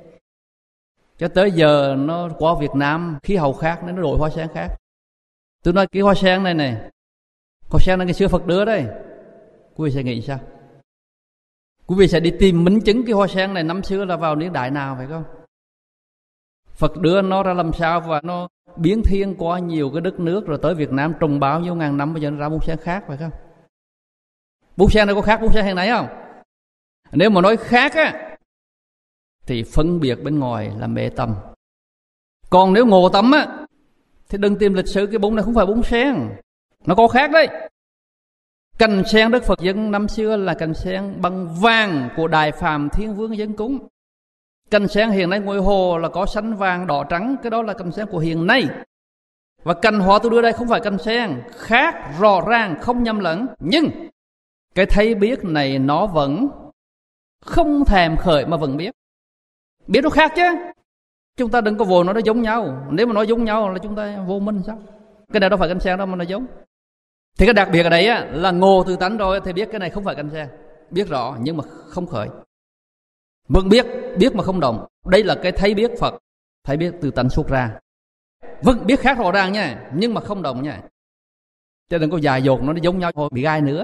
Cho tới giờ nó qua Việt Nam khí hậu khác nên nó đổi hoa sen khác. Tôi nói cái hoa sen này, hoa sen này ngày xưa Phật đưa đấy, quý vị sẽ nghĩ sao? Quý vị sẽ đi tìm minh chứng cái hoa sen này năm xưa là vào niên đại nào phải không? Phật đưa nó ra làm sao và nó biến thiên qua nhiều cái đất nước rồi tới Việt Nam trồng bao nhiêu ngàn năm bây giờ nó ra bông sen khác phải không? Bông sen này có khác bông sen hiện nay không? Nếu mà nói khác á thì phân biệt bên ngoài là mê tầm. Còn nếu ngộ tấm á thì đừng tìm lịch sử, cái bông này không phải bông sen, nó có khác đấy. Cành sen Đức Phật dân năm xưa là cành sen bằng vàng của Đại Phạm Thiên Vương dân cúng. Cành sen hiện nay ngoài hồ là có xanh vàng đỏ trắng, cái đó là cành sen của hiện nay. Và cành hoa tôi đưa đây không phải cành sen, khác rõ ràng không nhầm lẫn. Nhưng cái thấy biết này nó vẫn không thèm khởi mà vẫn biết. Biết nó khác chứ. Chúng ta đừng có vội nói nó giống nhau. Nếu mà nói giống nhau là chúng ta vô minh sao? Cái này đâu phải cành sen đâu mà nó giống. Thì cái đặc biệt ở đây á, là ngộ từ tánh rồi thì biết cái này không phải cành sen. Biết rõ nhưng mà không khởi. Vẫn biết mà không động. Đây là cái thấy biết Phật, thấy biết từ tánh xuất ra. Vẫn biết khác rõ ràng nha, nhưng mà không động nha. Chứ đừng có dài dột nó giống nhau thôi, bị gai nữa.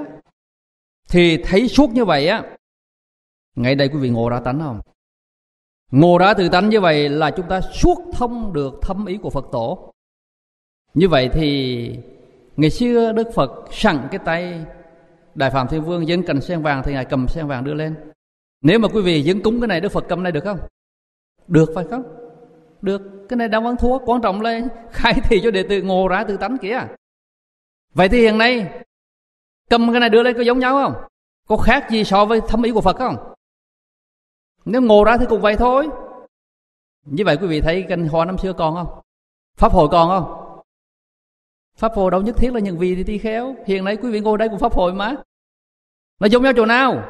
Thì thấy suốt như vậy á, ngay đây quý vị ngộ ra tánh không? Ngộ ra từ tánh như vậy là chúng ta suốt thông được thâm ý của Phật tổ. Như vậy thì ngày xưa Đức Phật sẵn cái tay Đại Phạm Thiên Vương dâng cành sen vàng thì Ngài cầm sen vàng đưa lên. Nếu mà quý vị dâng cúng cái này, Đức Phật cầm này được không? Được phải không? Được. Cái này đang ăn thua. Quan trọng là khai thị cho đệ tử ngộ ra từ tánh kìa. Vậy thì hiện nay cầm cái này đưa lên có giống nhau không? Có khác gì so với thâm ý của Phật không? Nếu ngộ ra thì cũng vậy thôi. Như vậy quý vị thấy cành hoa năm xưa còn không? Pháp hội còn không? Pháp hội đâu nhất thiết là những vị thì khéo. Hiện nay quý vị ngồi đây cũng Pháp hội mà. Nó giống nhau chỗ nào?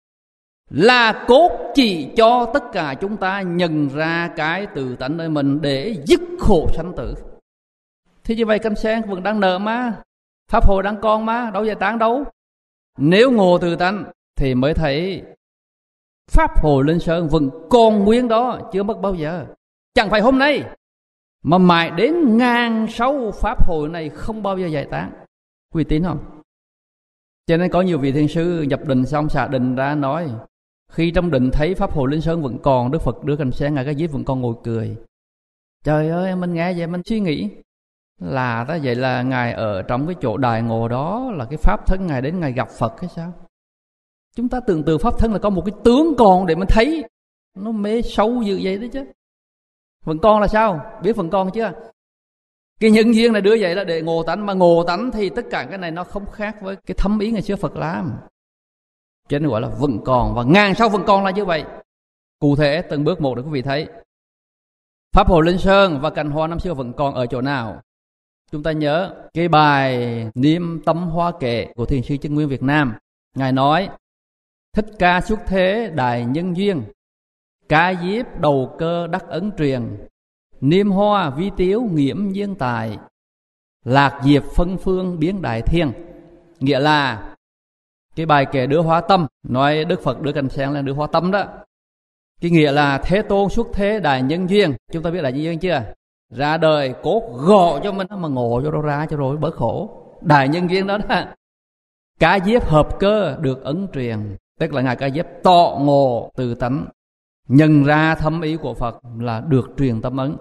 Là cốt chỉ cho tất cả chúng ta nhận ra cái từ tánh nơi mình để dứt khổ sanh tử. Thì như vậy cành sen vẫn đang nở mà, Pháp hội đang còn mà, đâu giải tán đâu. Nếu ngộ từ tánh thì mới thấy Pháp hội Linh Sơn vẫn còn nguyên đó, chưa mất bao giờ. Chẳng phải hôm nay mà mãi đến ngàn sau Pháp hội này không bao giờ giải tán. Quý tín không? Cho nên có nhiều vị thiền sư nhập định xong xả định ra nói, khi trong định thấy Pháp hội Linh Sơn vẫn còn, Đức Phật đưa cành sen, Ngài Cái Diếp vẫn còn ngồi cười. Trời ơi, mình nghe vậy mình suy nghĩ là đó, vậy là Ngài ở trong cái chỗ đài ngộ đó là cái Pháp thân Ngài đến Ngài gặp Phật hay sao? Chúng ta tưởng tượng Pháp thân là có một cái tướng còn để mình thấy. Nó mê sâu như vậy đấy chứ. Vẫn còn là sao? Biết vẫn còn chưa? Cái nhân duyên này đưa vậy là để ngộ tánh. Mà ngộ tánh thì tất cả cái này nó không khác với cái thâm ý ngày xưa Phật làm. Cho nên gọi là vẫn còn. Và ngàn sau vẫn còn là như vậy. Cụ thể từng bước một để quý vị thấy. Pháp hội Linh Sơn và cành hoa năm xưa vẫn còn ở chỗ nào? Chúng ta nhớ cái bài Niệm Tâm Hoa Kệ của Thiền sư Chân Nguyên Việt Nam. Ngài nói: Thích Ca xuất thế đại nhân duyên, Ca Diếp đầu cơ đắc ấn truyền, Niêm Hoa vi tiếu nghiễm duyên tài, Lạc diệp phân phương biến đại thiên. Nghĩa là Cái bài kệ Đưa Hoa Tâm nói Đức Phật đưa cành sen lên đưa hoa tâm đó. Cái nghĩa là Thế Tôn xuất thế đại nhân duyên. Chúng ta biết đại nhân duyên chưa? Ra đời cốt gõ cho mình mà ngộ cho nó ra cho rồi bớt khổ. Đại nhân duyên đó đó. Cá Diếp hợp cơ được ấn truyền, tức là Ngài Cá Diếp tọ ngộ từ tánh, nhận ra thâm ý của Phật là được truyền tâm ấn.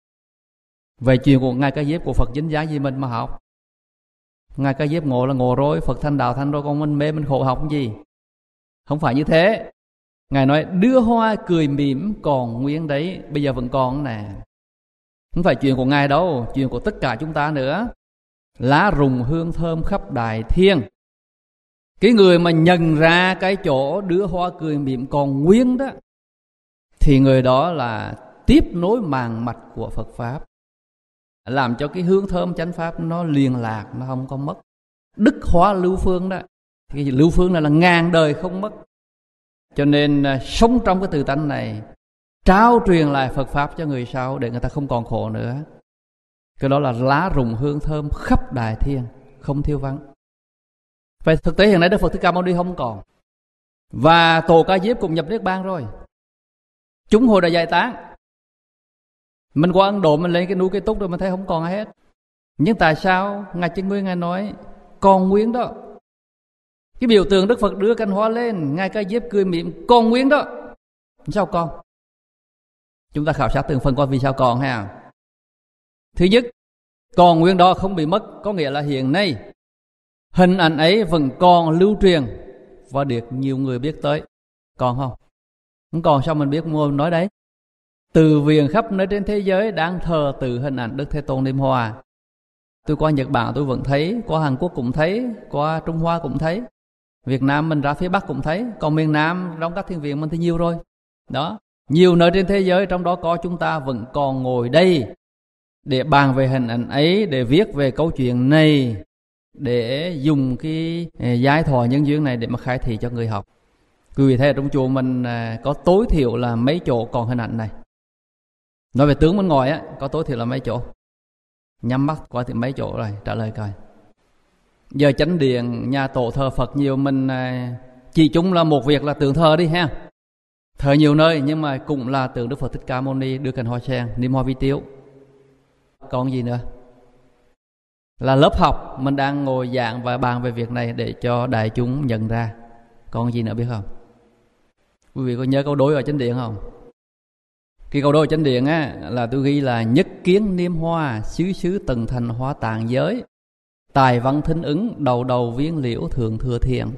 Về chuyện của Ngài Cá Diếp của Phật dính dáng gì mình mà học? Ngài Cá Diếp ngộ là ngộ rồi, Phật thành đạo thành rồi, còn mình mê mình khổ học cái gì? Không phải như thế. Ngài nói đưa hoa cười mỉm còn nguyên đấy, bây giờ vẫn còn nè. Không phải chuyện của Ngài đâu, chuyện của tất cả chúng ta nữa. Lá rụng hương thơm khắp đại thiên. Cái người mà nhận ra cái chỗ đưa hoa cười mỉm còn nguyên đó, thì người đó là tiếp nối màng mạch của Phật Pháp, làm cho cái hương thơm chánh Pháp nó liên lạc, nó không có mất. Đức hóa lưu phương đó. Cái lưu phương này là ngàn đời không mất. Cho nên sống trong cái tự tánh này, trao truyền lại Phật Pháp cho người sau để người ta không còn khổ nữa. Cái đó là lá rụng hương thơm khắp đại thiên, không thiếu vắng. Vậy thực tế hiện nay Đức Phật Thích Ca Mâu Ni không còn, và Tổ Ca Diếp cũng nhập Niết Bàn rồi. Chúng hồi đã giải tán. Mình qua Ấn Độ mình lên cái núi Cây Túc rồi mình thấy không còn ai hết. Nhưng tại sao Ngài Chân Nguyên Ngài nói còn nguyên đó? Cái biểu tượng Đức Phật đưa cành hoa lên, Ngài Ca Diếp cười mỉm còn nguyên đó. Sao còn? Chúng ta khảo sát từng phần coi vì sao còn ha. Thứ nhất, còn nguyên đó không bị mất, có nghĩa là hiện nay hình ảnh ấy vẫn còn lưu truyền và được nhiều người biết tới. Còn không? Không còn sao mình biết mua nói đấy. Từ viện khắp nơi trên thế giới đang thờ tự hình ảnh Đức Thế Tôn Niêm Hoa. Tôi qua Nhật Bản tôi vẫn thấy, qua Hàn Quốc cũng thấy, qua Trung Hoa cũng thấy, Việt Nam mình ra phía Bắc cũng thấy, còn miền Nam trong các thiền viện mình thì nhiều rồi. Đó, nhiều nơi trên thế giới, trong đó có chúng ta vẫn còn ngồi đây để bàn về hình ảnh ấy, để viết về câu chuyện này, để dùng cái giải thoại nhân duyên này để mà khai thị cho người học. Quý vị thấy ở trong chùa mình có tối thiểu là mấy chỗ còn hình ảnh này. Nói về tướng bên ngoài á, có tối thiểu là mấy chỗ. Nhắm mắt qua thì mấy chỗ rồi, trả lời coi. Giờ chánh điện, nhà tổ thờ Phật nhiều, mình chỉ chung là một việc là tượng thờ đi ha. Thờ nhiều nơi nhưng mà cũng là tượng Đức Phật Thích Ca Mâu Ni đưa cành hoa sen, niêm hoa vi tiếu. Còn gì nữa? Là lớp học mình đang ngồi giảng và bàn về việc này để cho đại chúng nhận ra. Còn gì nữa biết không? Quý vị có nhớ câu đối ở chánh điện không? Cái câu đối ở chánh điện á là tôi ghi là nhất kiến niêm hoa, xứ xứ từng thành hoa tạng giới, tài văn thính ứng, đầu đầu viên liễu thượng thừa thiền.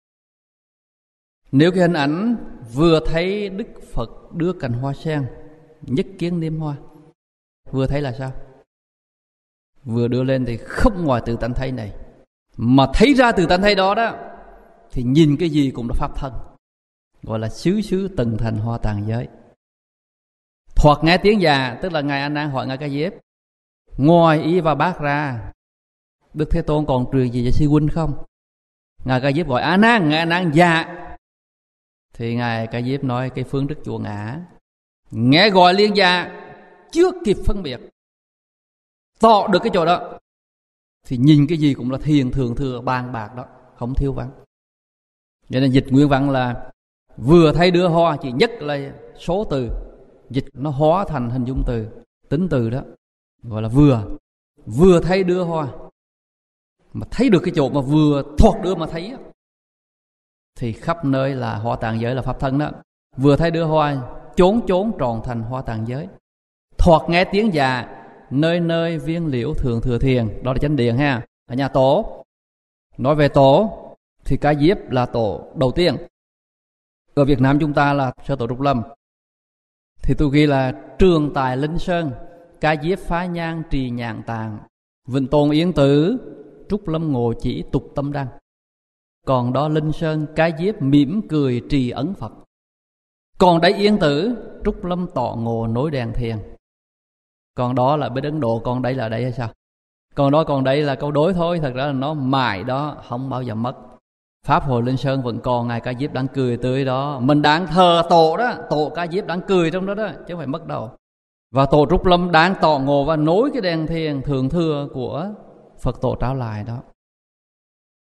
Nếu cái hình ảnh vừa thấy Đức Phật đưa cành hoa sen, nhất kiến niêm hoa, vừa thấy là sao? Vừa đưa lên thì không ngoài tự tánh thấy này, mà thấy ra tự tánh thấy đó đó, thì nhìn cái gì cũng là pháp thân, gọi là xứ xứ từng thành hoa tạng giới. Thoạt nghe tiếng già, tức là Ngài A Nan hỏi Ngài Ca Diếp, ngoài y và bác ra, Đức Thế Tôn còn truyền gì cho sư huynh không? Ngài Ca Diếp gọi A Nan, Ngài A Nan dạ. Thì Ngài Ca Diếp nói cái phương đức chùa ngã, nghe gọi liên già, chưa kịp phân biệt, tỏ được cái chỗ đó, thì nhìn cái gì cũng là thiền thường thừa bàn bạc đó, không thiếu vắng. Cho nên dịch nguyên văn là vừa thấy đưa hoa, chỉ nhất là số từ, dịch nó hóa thành hình dung từ, tính từ đó, gọi là vừa thấy đưa hoa, mà thấy được cái chỗ mà vừa thoát đưa mà thấy, thì khắp nơi là hoa tạng giới là pháp thân đó. Vừa thấy đưa hoa, chốn chốn tròn thành hoa tạng giới. Thoạt nghe tiếng già, nơi nơi viên liễu thường thừa thiền. Đó là chánh điện ha. Ở nhà tổ, nói về tổ thì Ca Diếp là tổ đầu tiên. Ở Việt Nam chúng ta là Sơ Tổ Trúc Lâm, thì tôi ghi là Trường Tài Linh Sơn, Ca Diếp phá nhang trì nhạn tạng, Vịnh Tôn Yến Tử, Trúc Lâm ngộ chỉ tục tâm đăng. Còn đó Linh Sơn, Ca Diếp mỉm cười trì ấn Phật. Còn đấy Yến Tử, Trúc Lâm tọa ngộ nối đèn thiền. Còn đó là bên Ấn Độ, còn đây là đây hay sao? Còn đó còn đây là câu đối thôi, thật ra là nó mãi đó, không bao giờ mất. Pháp hội Linh Sơn vẫn còn, Ngài Ca Diếp đang cười tươi đó. Mình đang thờ tổ đó, tổ Ca Diếp đang cười trong đó đó, chứ không phải mất đâu. Và tổ Trúc Lâm đang tọa ngộ và nối cái đèn thiền thượng thừa của Phật tổ trao lại đó.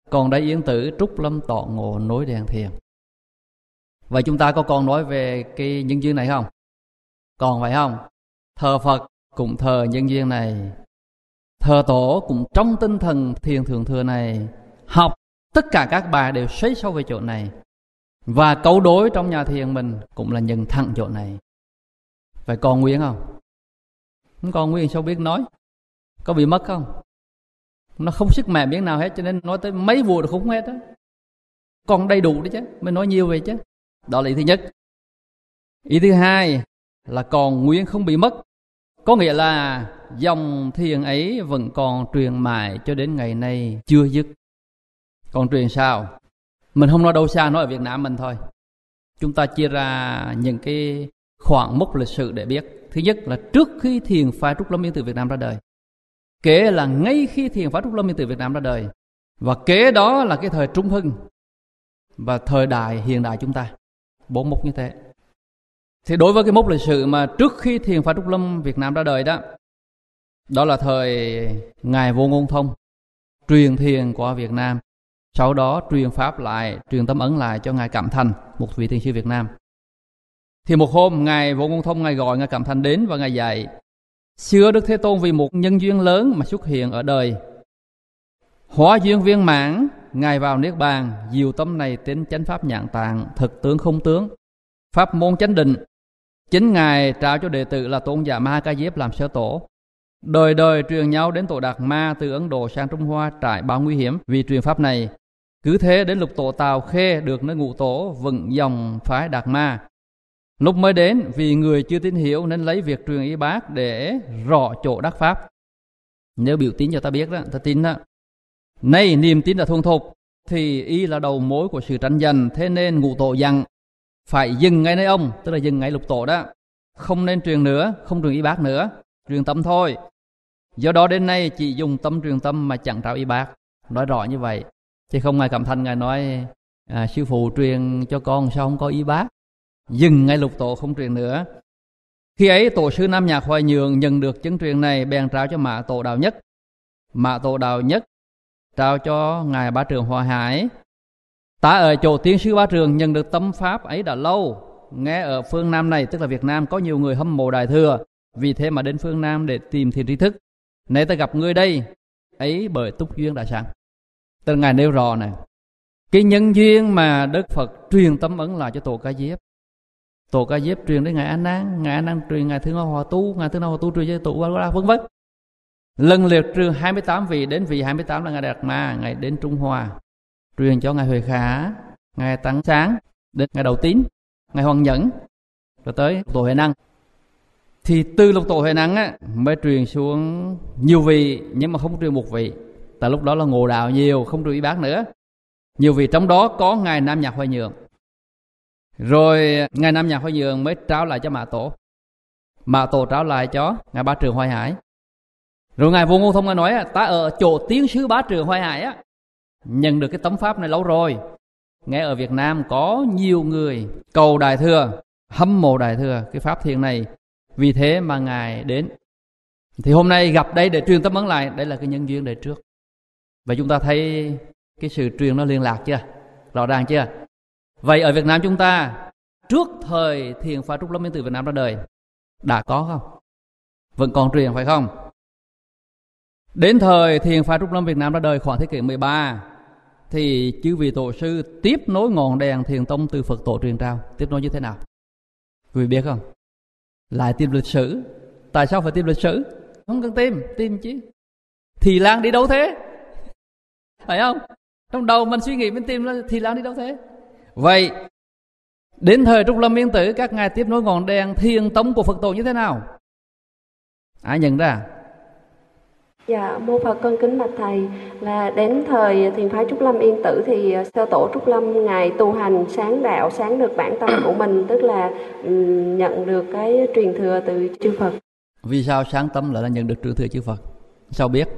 Còn đây Yên Tử Trúc Lâm tọa ngộ nối đèn thiền. Vậy chúng ta có còn nói về cái nhân duyên này không? Còn phải không? Thờ Phật cũng thờ nhân duyên này, thờ tổ cũng trong tinh thần thiền thượng thừa này. Học tất cả các bài đều xoáy sâu về chỗ này. Và câu đối trong nhà thiền mình cũng là nhận thẳng chỗ này. Phải còn nguyên không? Không còn nguyên sao biết nói? Có bị mất không? Nó không sức mẻ miếng nào hết, cho nên nói tới mấy vụ là không hết á. Còn đầy đủ đấy chứ, mới nói nhiều về chứ. Đó là ý thứ nhất. Ý thứ hai là còn nguyên không bị mất. Có nghĩa là dòng thiền ấy vẫn còn truyền mãi cho đến ngày nay chưa dứt. Còn truyền sao? Mình không nói đâu xa, nói ở Việt Nam mình thôi. Chúng ta chia ra những cái khoảng mốc lịch sử để biết. Thứ nhất là trước khi thiền phái Trúc Lâm Yên Tử Việt Nam ra đời, kế là ngay khi thiền phái Trúc Lâm Yên Tử Việt Nam ra đời, và kế đó là cái thời Trung Hưng và thời đại hiện đại chúng ta. 4 mốc như thế. Thì đối với cái mốc lịch sử mà trước khi thiền phái Trúc Lâm Việt Nam ra đời đó, đó là thời Ngài Vô Ngôn Thông truyền thiền qua Việt Nam, sau đó truyền pháp lại, truyền tâm ấn lại cho Ngài Cảm Thành, một vị thiền sư Việt Nam. Thì một hôm Ngài Vô Ngôn Thông Ngài gọi Ngài Cảm Thành đến và Ngài dạy: xưa Đức Thế Tôn vì một nhân duyên lớn mà xuất hiện ở đời, hóa duyên viên mãn, Ngài vào niết bàn, diệu tâm này tên chánh pháp nhãn tạng, thực tướng không tướng, pháp môn chánh định. Chính Ngài trao cho đệ tử là Tôn giả Ma Ca Diếp làm sơ tổ. Đời đời truyền nhau đến tổ Đạt Ma, từ Ấn Độ sang Trung Hoa trải bao nguy hiểm vì truyền pháp này. Cứ thế đến lục tổ Tào Khê được nơi ngũ tổ vững dòng phái Đạt Ma. Lúc mới đến vì người chưa tín hiểu nên lấy việc truyền y bác để rõ chỗ đắc pháp. Nếu biểu tín cho ta biết đó, ta tin đó. Nay niềm tin đã thuần thục thì y là đầu mối của sự tranh giành, thế nên ngũ tổ dặn phải dừng ngay nơi ông, tức là dừng ngay lục tổ đó, không nên truyền nữa, không truyền y bác nữa, truyền tâm thôi. Do đó đến nay chỉ dùng tâm truyền tâm mà chẳng trao y bác. Nói rõ như vậy, chứ không Ngài Cảm Thành Ngài nói sư phụ truyền cho con sao không có y bác, dừng ngay lục tổ không truyền nữa. Khi ấy tổ sư Nam Nhạc Hoài Nhường nhận được chứng truyền này, bèn trao cho Mã Tổ Đạo Nhất. Mã Tổ Đạo Nhất trao cho Ngài Bá Trường Hòa Hải. Ta ở chỗ Tiên sư Bá Trường nhận được tâm pháp ấy đã lâu. Nghe ở phương Nam này, tức là Việt Nam, có nhiều người hâm mộ Đại Thừa, vì thế mà đến phương Nam để tìm thiền tri thức. Nay ta gặp ngươi đây, ấy bởi túc duyên đã sẵn. Tức là Ngài nêu rõ này, cái nhân duyên mà Đức Phật truyền tâm ấn lại cho Tổ Ca Diếp. Tổ Ca Diếp truyền đến Ngài A Nan, Ngài A Nan truyền Ngài Thứ Ngao Hòa Tu, Ngài Thứ Ngao Hòa Tu truyền cho Tổ Ba La, vân vân. Lần lượt truyền 28 vị, đến vị 28 là Ngài Đạt Ma, Ngài đến Trung Hoa truyền cho Ngài Huệ Khả, Ngài Tăng Sáng, đến Ngài Đầu Tín, Ngài Hoàng Nhẫn, rồi tới Tổ Huệ Năng. Thì từ lục tổ Huệ Năng á mới truyền xuống nhiều vị, nhưng mà không truyền một vị. Tại lúc đó là ngộ đạo nhiều, không truyền y bác nữa. Nhiều vị trong đó có Ngài Nam Nhạc Hoài Nhường. Rồi Ngài Nam Nhạc Hoài Nhường mới trao lại cho Mã Tổ. Mã Tổ trao lại cho Ngài Bá Trường Hoài Hải. Rồi Ngài Vô Ngôn Thông Ngài nói: ta ở chỗ Tiên sư Bá Trường Hoài Hải á, nhận được cái tấm pháp này lâu rồi. Nghe ở Việt Nam có nhiều người cầu Đại Thừa, hâm mộ Đại Thừa cái pháp thiền này, vì thế mà Ngài đến. Thì hôm nay gặp đây để truyền tâm ấn lại, đây là cái nhân duyên đời trước. Và chúng ta thấy cái sự truyền nó liên lạc chưa? Rõ ràng chưa? Vậy ở Việt Nam chúng ta, trước thời thiền phái Trúc Lâm Yên Tử Việt Nam ra đời, đã có không? Vẫn còn truyền phải không? Đến thời thiền phái Trúc Lâm Việt Nam ra đời khoảng thế kỷ 13, thì chư vị tổ sư tiếp nối ngọn đèn thiền tông từ Phật tổ truyền trao. Tiếp nối như thế nào? Quý vị biết không? Lại tìm lịch sử. Tại sao phải tìm lịch sử? Không cần tìm chứ. Thì Lan đi đâu thế? Phải không? Trong đầu mình suy nghĩ mình tìm là Thì Lan đi đâu thế? Vậy đến thời Trúc Lâm Yên Tử, các ngài tiếp nối ngọn đèn thiền tông của Phật tổ như thế nào? Ai nhận ra? Dạ, mô Phật con kính bạch thầy, là đến thời thiền phái Trúc Lâm Yên Tử thì sơ tổ Trúc Lâm ngài tu hành sáng đạo, sáng được bản tâm của mình, tức là nhận được cái truyền thừa từ chư Phật. Vì sao sáng tâm lại là nhận được truyền thừa chư Phật? Sao biết?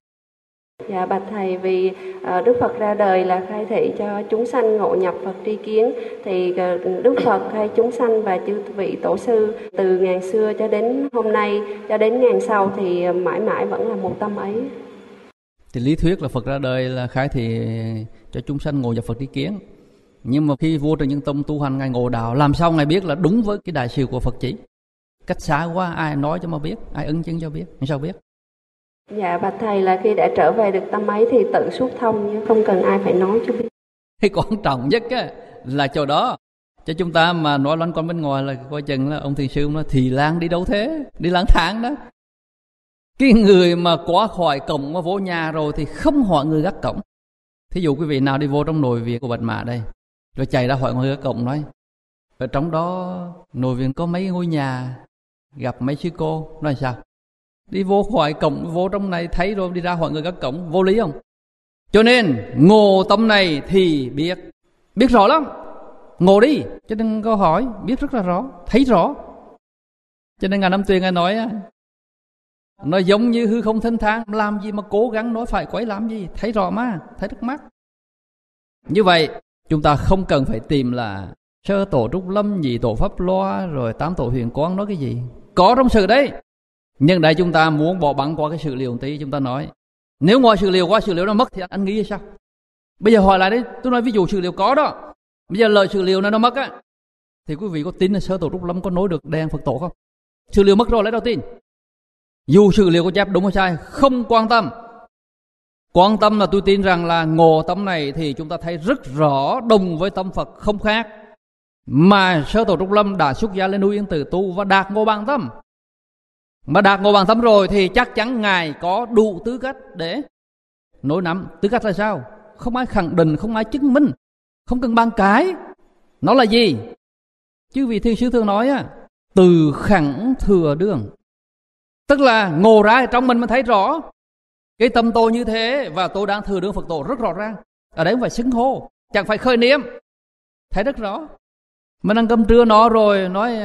Dạ bạch thầy, vì Đức Phật ra đời là khai thị cho chúng sanh ngộ nhập Phật tri kiến, thì Đức Phật hay chúng sanh và chư vị tổ sư từ ngàn xưa cho đến hôm nay, cho đến ngàn sau thì mãi mãi vẫn là một tâm ấy. Thì lý thuyết là Phật ra đời là khai thị cho chúng sanh ngộ nhập Phật tri kiến. Nhưng mà khi vua Trần Nhân Tông tu hành, Ngài ngộ đạo, làm sao Ngài biết là đúng với cái đại sự của Phật chỉ? Cách xa quá, ai nói cho mà biết, ai ưng chứng cho biết, sao biết? Dạ bạch thầy, là khi đã trở về được tâm ấy thì tự xuất thông chứ không cần ai phải nói cho biết. Cái quan trọng nhất á, là chỗ đó. Cho chúng ta mà nói loanh quanh bên ngoài là coi chừng là ông thiền sư nói thì lang đi đâu thế, đi lang thang đó. Cái người mà quá khỏi cổng mà vô nhà rồi thì không hỏi người gác cổng. Thí dụ quý vị nào đi vô trong nội viện của Bạch Mã đây, rồi chạy ra hỏi người gác cổng nói ở trong đó nội viện có mấy ngôi nhà, gặp mấy sư cô, nói sao? Đi vô khỏi cổng, vô trong này thấy rồi đi ra hỏi người gác cổng, vô lý không? Cho nên ngộ tâm này thì biết rõ lắm, ngộ đi, chứ đừng có hỏi, biết rất là rõ, thấy rõ. Cho nên Ngài Nam Tuyền Ngài nói nó giống như hư không thênh thang, làm gì mà cố gắng nói phải quấy làm gì, thấy rõ mà, thấy rất mắt. Như vậy chúng ta không cần phải tìm là sơ tổ Trúc Lâm, nhị tổ Pháp Loa, rồi tám tổ Huyền Quang nói cái gì, có trong sự đấy. Nhưng đây chúng ta muốn bỏ bẵng qua cái sự liệu một tí, chúng ta nói nếu ngoài sự liệu qua sự liệu nó mất thì anh nghĩ sao? Bây giờ hỏi lại đấy, tôi nói ví dụ sự liệu có đó, bây giờ lời sự liệu nó mất á, thì quý vị có tin là sơ tổ Trúc Lâm có nối được đèn Phật tổ không? Sự liệu mất rồi lấy đâu tin? Dù sự liệu có chép đúng hay sai không quan tâm. Quan tâm là tôi tin rằng là ngộ tâm này thì chúng ta thấy rất rõ đồng với tâm Phật không khác. Mà sơ tổ Trúc Lâm đã xuất gia lên núi Yên Tử tu và đạt ngộ bằng tâm. Mà đạt ngộ bằng tâm rồi thì chắc chắn Ngài có đủ tư cách để nối nắm. Tư cách là sao? Không ai khẳng định, không ai chứng minh, không cần bàn cãi. Nó là gì? Chứ vì thiền sư thường nói từ khẳng thừa đương. Tức là ngộ ra trong mình thấy rõ cái tâm tôi như thế và tôi đang thừa đương Phật tổ rất rõ ràng. Ở đấy không phải xưng hô, chẳng phải khơi niệm, thấy rất rõ. Mình ăn cơm trưa nó rồi nói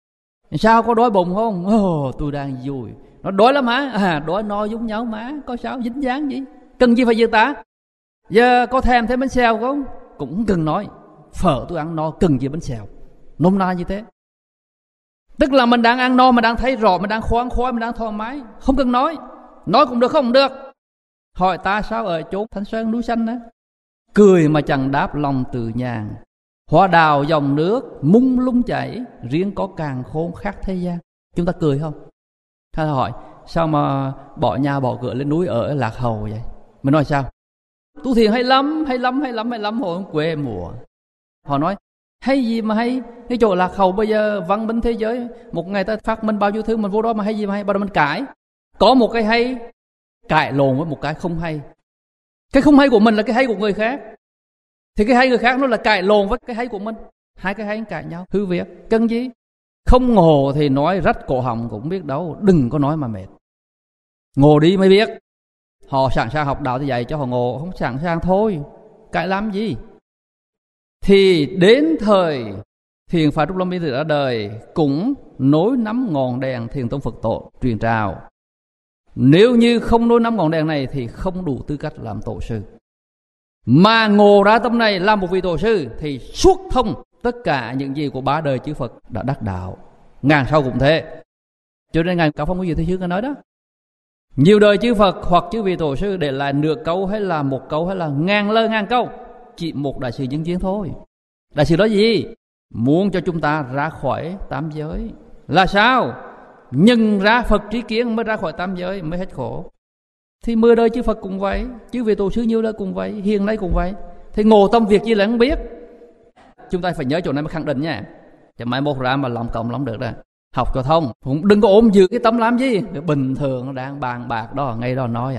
sao có đói bụng không? Tôi đang vui. Nó đói lắm hả? Đói no giống nhau má, có sao dính dáng gì? Cần gì phải dự ta? Giờ có thèm thấy bánh xèo không? Cũng không cần nói. Phở tôi ăn no, cần gì bánh xèo? Nôm na như thế. Tức là mình đang ăn no, mình đang thấy rõ, mình đang khoan khoái, mình đang thoải mái, không cần nói. Nói cũng được, không được. Hỏi ta sao ở chỗ Thanh Sơn núi xanh đó, cười mà chẳng đáp lòng từ nhàn. Hoa đào dòng nước mung lung chảy, riêng có càn khôn khác thế gian. Chúng ta cười không? Thay hỏi sao mà bỏ nhà bỏ cửa lên núi ở Lạc Hầu vậy? Mình nói sao? Tu thiền hay lắm, hồi quê mùa. Họ nói hay gì mà hay, cái chỗ Lạc Hầu bây giờ văn minh thế giới, một ngày ta phát minh bao nhiêu thứ, mình vô đó mà hay gì mà hay, bao giờ mình cãi. Có một cái hay cãi lộn với một cái không hay. Cái không hay của mình là cái hay của người khác, thì cái hay người khác nó là cãi lộn với cái hay của mình. Hai cái hay cãi nhau, hư việc, cần gì? Không ngộ thì nói rách cổ họng cũng biết đâu, đừng có nói mà mệt. Ngộ đi mới biết. Họ sẵn sàng học đạo thì dạy cho họ ngộ, không sẵn sàng thôi, cãi làm gì? Thì đến thời Thiền Phái Trúc Lâm Yên Tử ra đời cũng nối nắm ngọn đèn Thiền Tông Phật tổ truyền trào. Nếu như không nối nắm ngọn đèn này thì không đủ tư cách làm tổ sư. Mà ngộ ra tâm này làm một vị tổ sư thì suốt thông tất cả những gì của ba đời chư Phật đã đắc đạo. Ngàn sau cũng thế. Cho nên Ngài Cao Phong Quý Vị Thế Sư nói đó, nhiều đời chư Phật hoặc chư vị tổ sư để lại nửa câu hay là một câu hay là ngàn lời ngàn câu, chỉ một đại sự nhân duyên thôi. Đại sự đó gì? Muốn cho chúng ta ra khỏi tam giới. Là sao? Nhận ra Phật trí kiến mới ra khỏi tam giới, mới hết khổ. Thì 10 đời chư Phật cũng vậy, chư vị tổ sư nhiều đời cũng vậy, hiện nay cũng vậy. Thì ngộ tâm việc gì là không biết. Chúng ta phải nhớ chỗ này mới khẳng định nha. Chứ mai một ra mà lòng cộng lắm được đó. Học cho thông, cũng đừng có ôm giữ cái tâm làm gì. Bình thường nó đang bàn bạc đó, ngay đó nói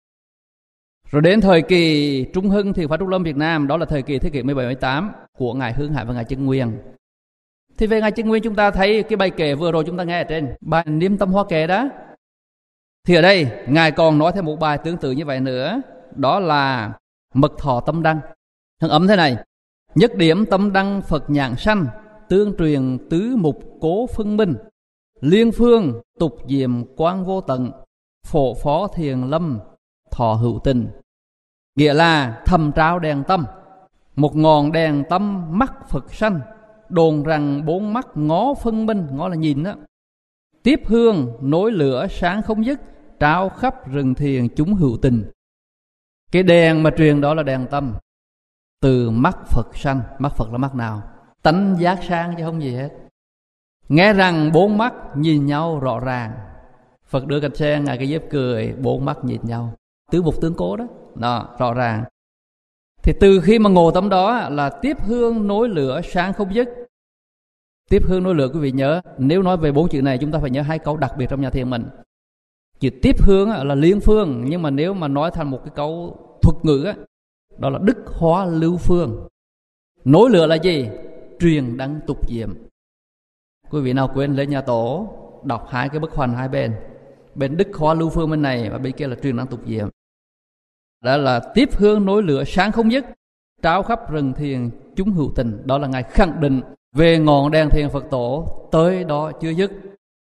Rồi đến thời kỳ Trung Hưng thì Phái Trúc Lâm Việt Nam, đó là thời kỳ thế kỷ 17-18 của Ngài Hương Hải và Ngài Chân Nguyên. Thì về Ngài Chân Nguyên chúng ta thấy cái bài kệ vừa rồi chúng ta nghe ở trên, bài Niệm Tâm Hoa Kệ đó. Thì ở đây Ngài còn nói thêm một bài tương tự như vậy nữa, đó là Mật Thọ Tâm Đăng. Thằng ấm thế này: nhất điểm tâm đăng Phật nhãn sanh, tương truyền tứ mục cố phân minh, liên phương tục diệm quang vô tận, phổ phó thiền lâm thọ hữu tình. Nghĩa là thầm trao đèn tâm, một ngọn đèn tâm mắt Phật sanh, đồn rằng 4 mắt ngó phân minh, ngó là nhìn đó, tiếp hương nối lửa sáng không dứt, trao khắp rừng thiền chúng hữu tình. Cái đèn mà truyền đó là đèn tâm. Từ mắt Phật sanh. Mắt Phật là mắt nào? Tánh giác sang chứ không gì hết. Nghe rằng 4 mắt nhìn nhau rõ ràng. Phật đưa cành sen, Ngài Ca Diếp cười, 4 mắt nhìn nhau. Tứ mục tướng cố đó, rõ ràng. Thì từ khi mà ngộ tâm đó là tiếp hương nối lửa sáng không dứt. Tiếp hương nối lửa, quý vị nhớ, nếu nói về 4 chữ này chúng ta phải nhớ 2 câu đặc biệt trong nhà thiền mình. Chữ tiếp hương là liên phương, nhưng mà nếu mà nói thành một cái câu thuật ngữ đó là đức hóa lưu phương. Nối lửa là gì? Truyền đăng tục diệm. Quý vị nào quên lên nhà tổ đọc 2 cái bức hoành hai bên. Bên đức hóa lưu phương bên này và bên kia là truyền đăng tục diệm. Đó là tiếp hương nối lửa sáng không dứt, trao khắp rừng thiền chúng hữu tình. Đó là Ngài khẳng định về ngọn đèn thiền Phật tổ tới đó chưa dứt.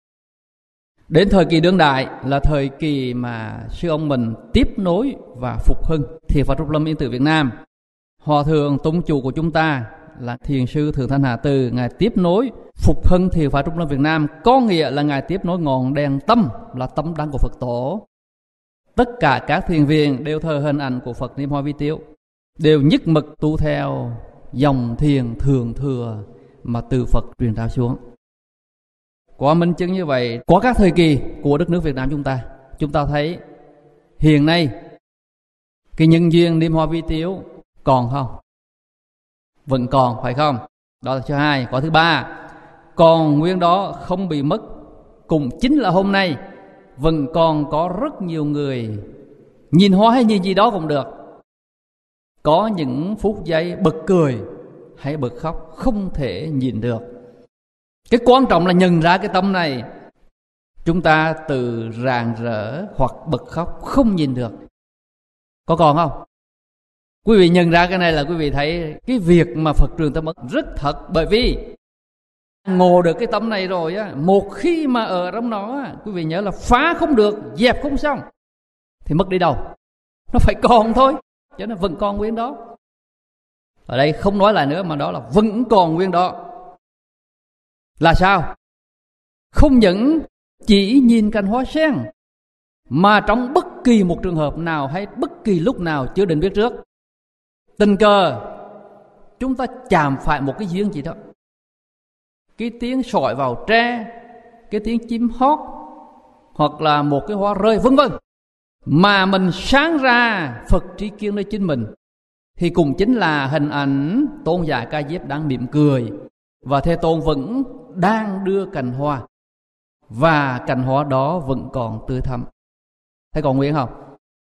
Đến thời kỳ đương đại là thời kỳ mà sư ông mình tiếp nối và phục hưng Thiền Phật Trúc Lâm Yên Tử Việt Nam. Hòa thượng tông chủ của chúng ta là Thiền sư Thượng Thanh Hà Từ, Ngài tiếp nối phục hưng Thiền Phật Trúc Lâm Việt Nam, có nghĩa là Ngài tiếp nối ngọn đèn tâm, là tâm đăng của Phật tổ. Tất cả các thiền viện đều thờ hình ảnh của Phật Niệm Hoa Vi Tiếu, đều nhất mực tu theo dòng thiền thượng thừa mà từ Phật truyền trao xuống. Qua minh chứng như vậy, qua các thời kỳ của đất nước Việt Nam chúng ta thấy hiện nay cái nhân duyên Niệm Hoa Vi Tiếu còn không? Vẫn còn, phải không? Đó là thứ hai. Có thứ ba, còn nguyên đó không bị mất. Cũng chính là hôm nay vẫn còn có rất nhiều người nhìn hoa hay nhìn gì đó cũng được, có những phút giây bật cười hay bật khóc không thể nhìn được. Cái quan trọng là nhận ra cái tâm này. Chúng ta từ rạng rỡ hoặc bật khóc không nhìn được, có còn không? Quý vị nhận ra cái này là quý vị thấy cái việc mà Phật truyền tâm ấn rất thật. Bởi vì ngộ được cái tâm này rồi á, một khi mà ở trong nó quý vị nhớ là phá không được, dẹp không xong thì mất đi đâu, nó phải còn thôi, cho nên vẫn còn nguyên đó. Ở đây không nói lại nữa mà đó là vẫn còn nguyên đó. Là sao? Không những chỉ nhìn cành hoa sen, mà trong bất kỳ một trường hợp nào hay bất kỳ lúc nào chưa định biết trước, tình cờ chúng ta chạm phải một cái duyên gì đó, cái tiếng sỏi vào tre, cái tiếng chim hót, hoặc là một cái hoa rơi, vân vân, mà mình sáng ra Phật tri kiến nơi chính mình, thì cũng chính là hình ảnh Tôn giả Ca Diếp đang mỉm cười và Thế Tôn vẫn đang đưa cành hoa, và cành hoa đó vẫn còn tươi thắm. Thấy còn nguyên không?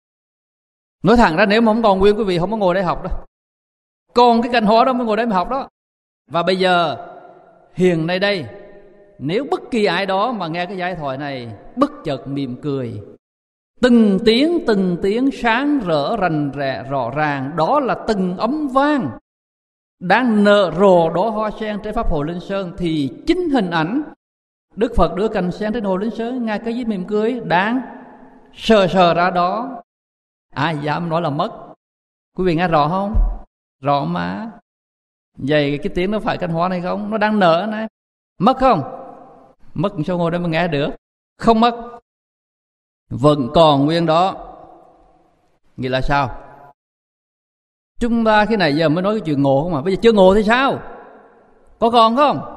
Nói thẳng ra nếu mà không còn nguyên, quý vị không có ngồi đây học đâu. Còn cái cành hoa đó mới ngồi đây mà học đó. Và bây giờ hiện nay đây, nếu bất kỳ ai đó mà nghe cái giai thoại này bất chợt mỉm cười, từng tiếng sáng rỡ rành rẽ rõ ràng, đó là từng âm vang đang nở rộ đóa hoa sen trên pháp hội Linh Sơn, thì chính hình ảnh Đức Phật đưa cành sen trên hồ Linh Sơn, Ngài Ca Diếp mỉm cười đang sờ ra đó. Ai dám nói là mất? Quý vị nghe rõ không? Rõ mà. Vậy cái tiếng nó phải cành hoa này không? Nó đang nở này. Mất không? Mất sao ngồi đây mà nghe được? Không mất. Vẫn còn nguyên đó. Nghĩa là sao? Chúng ta khi này giờ mới nói cái chuyện ngộ không mà. Bây giờ chưa ngộ thì sao? Có còn không?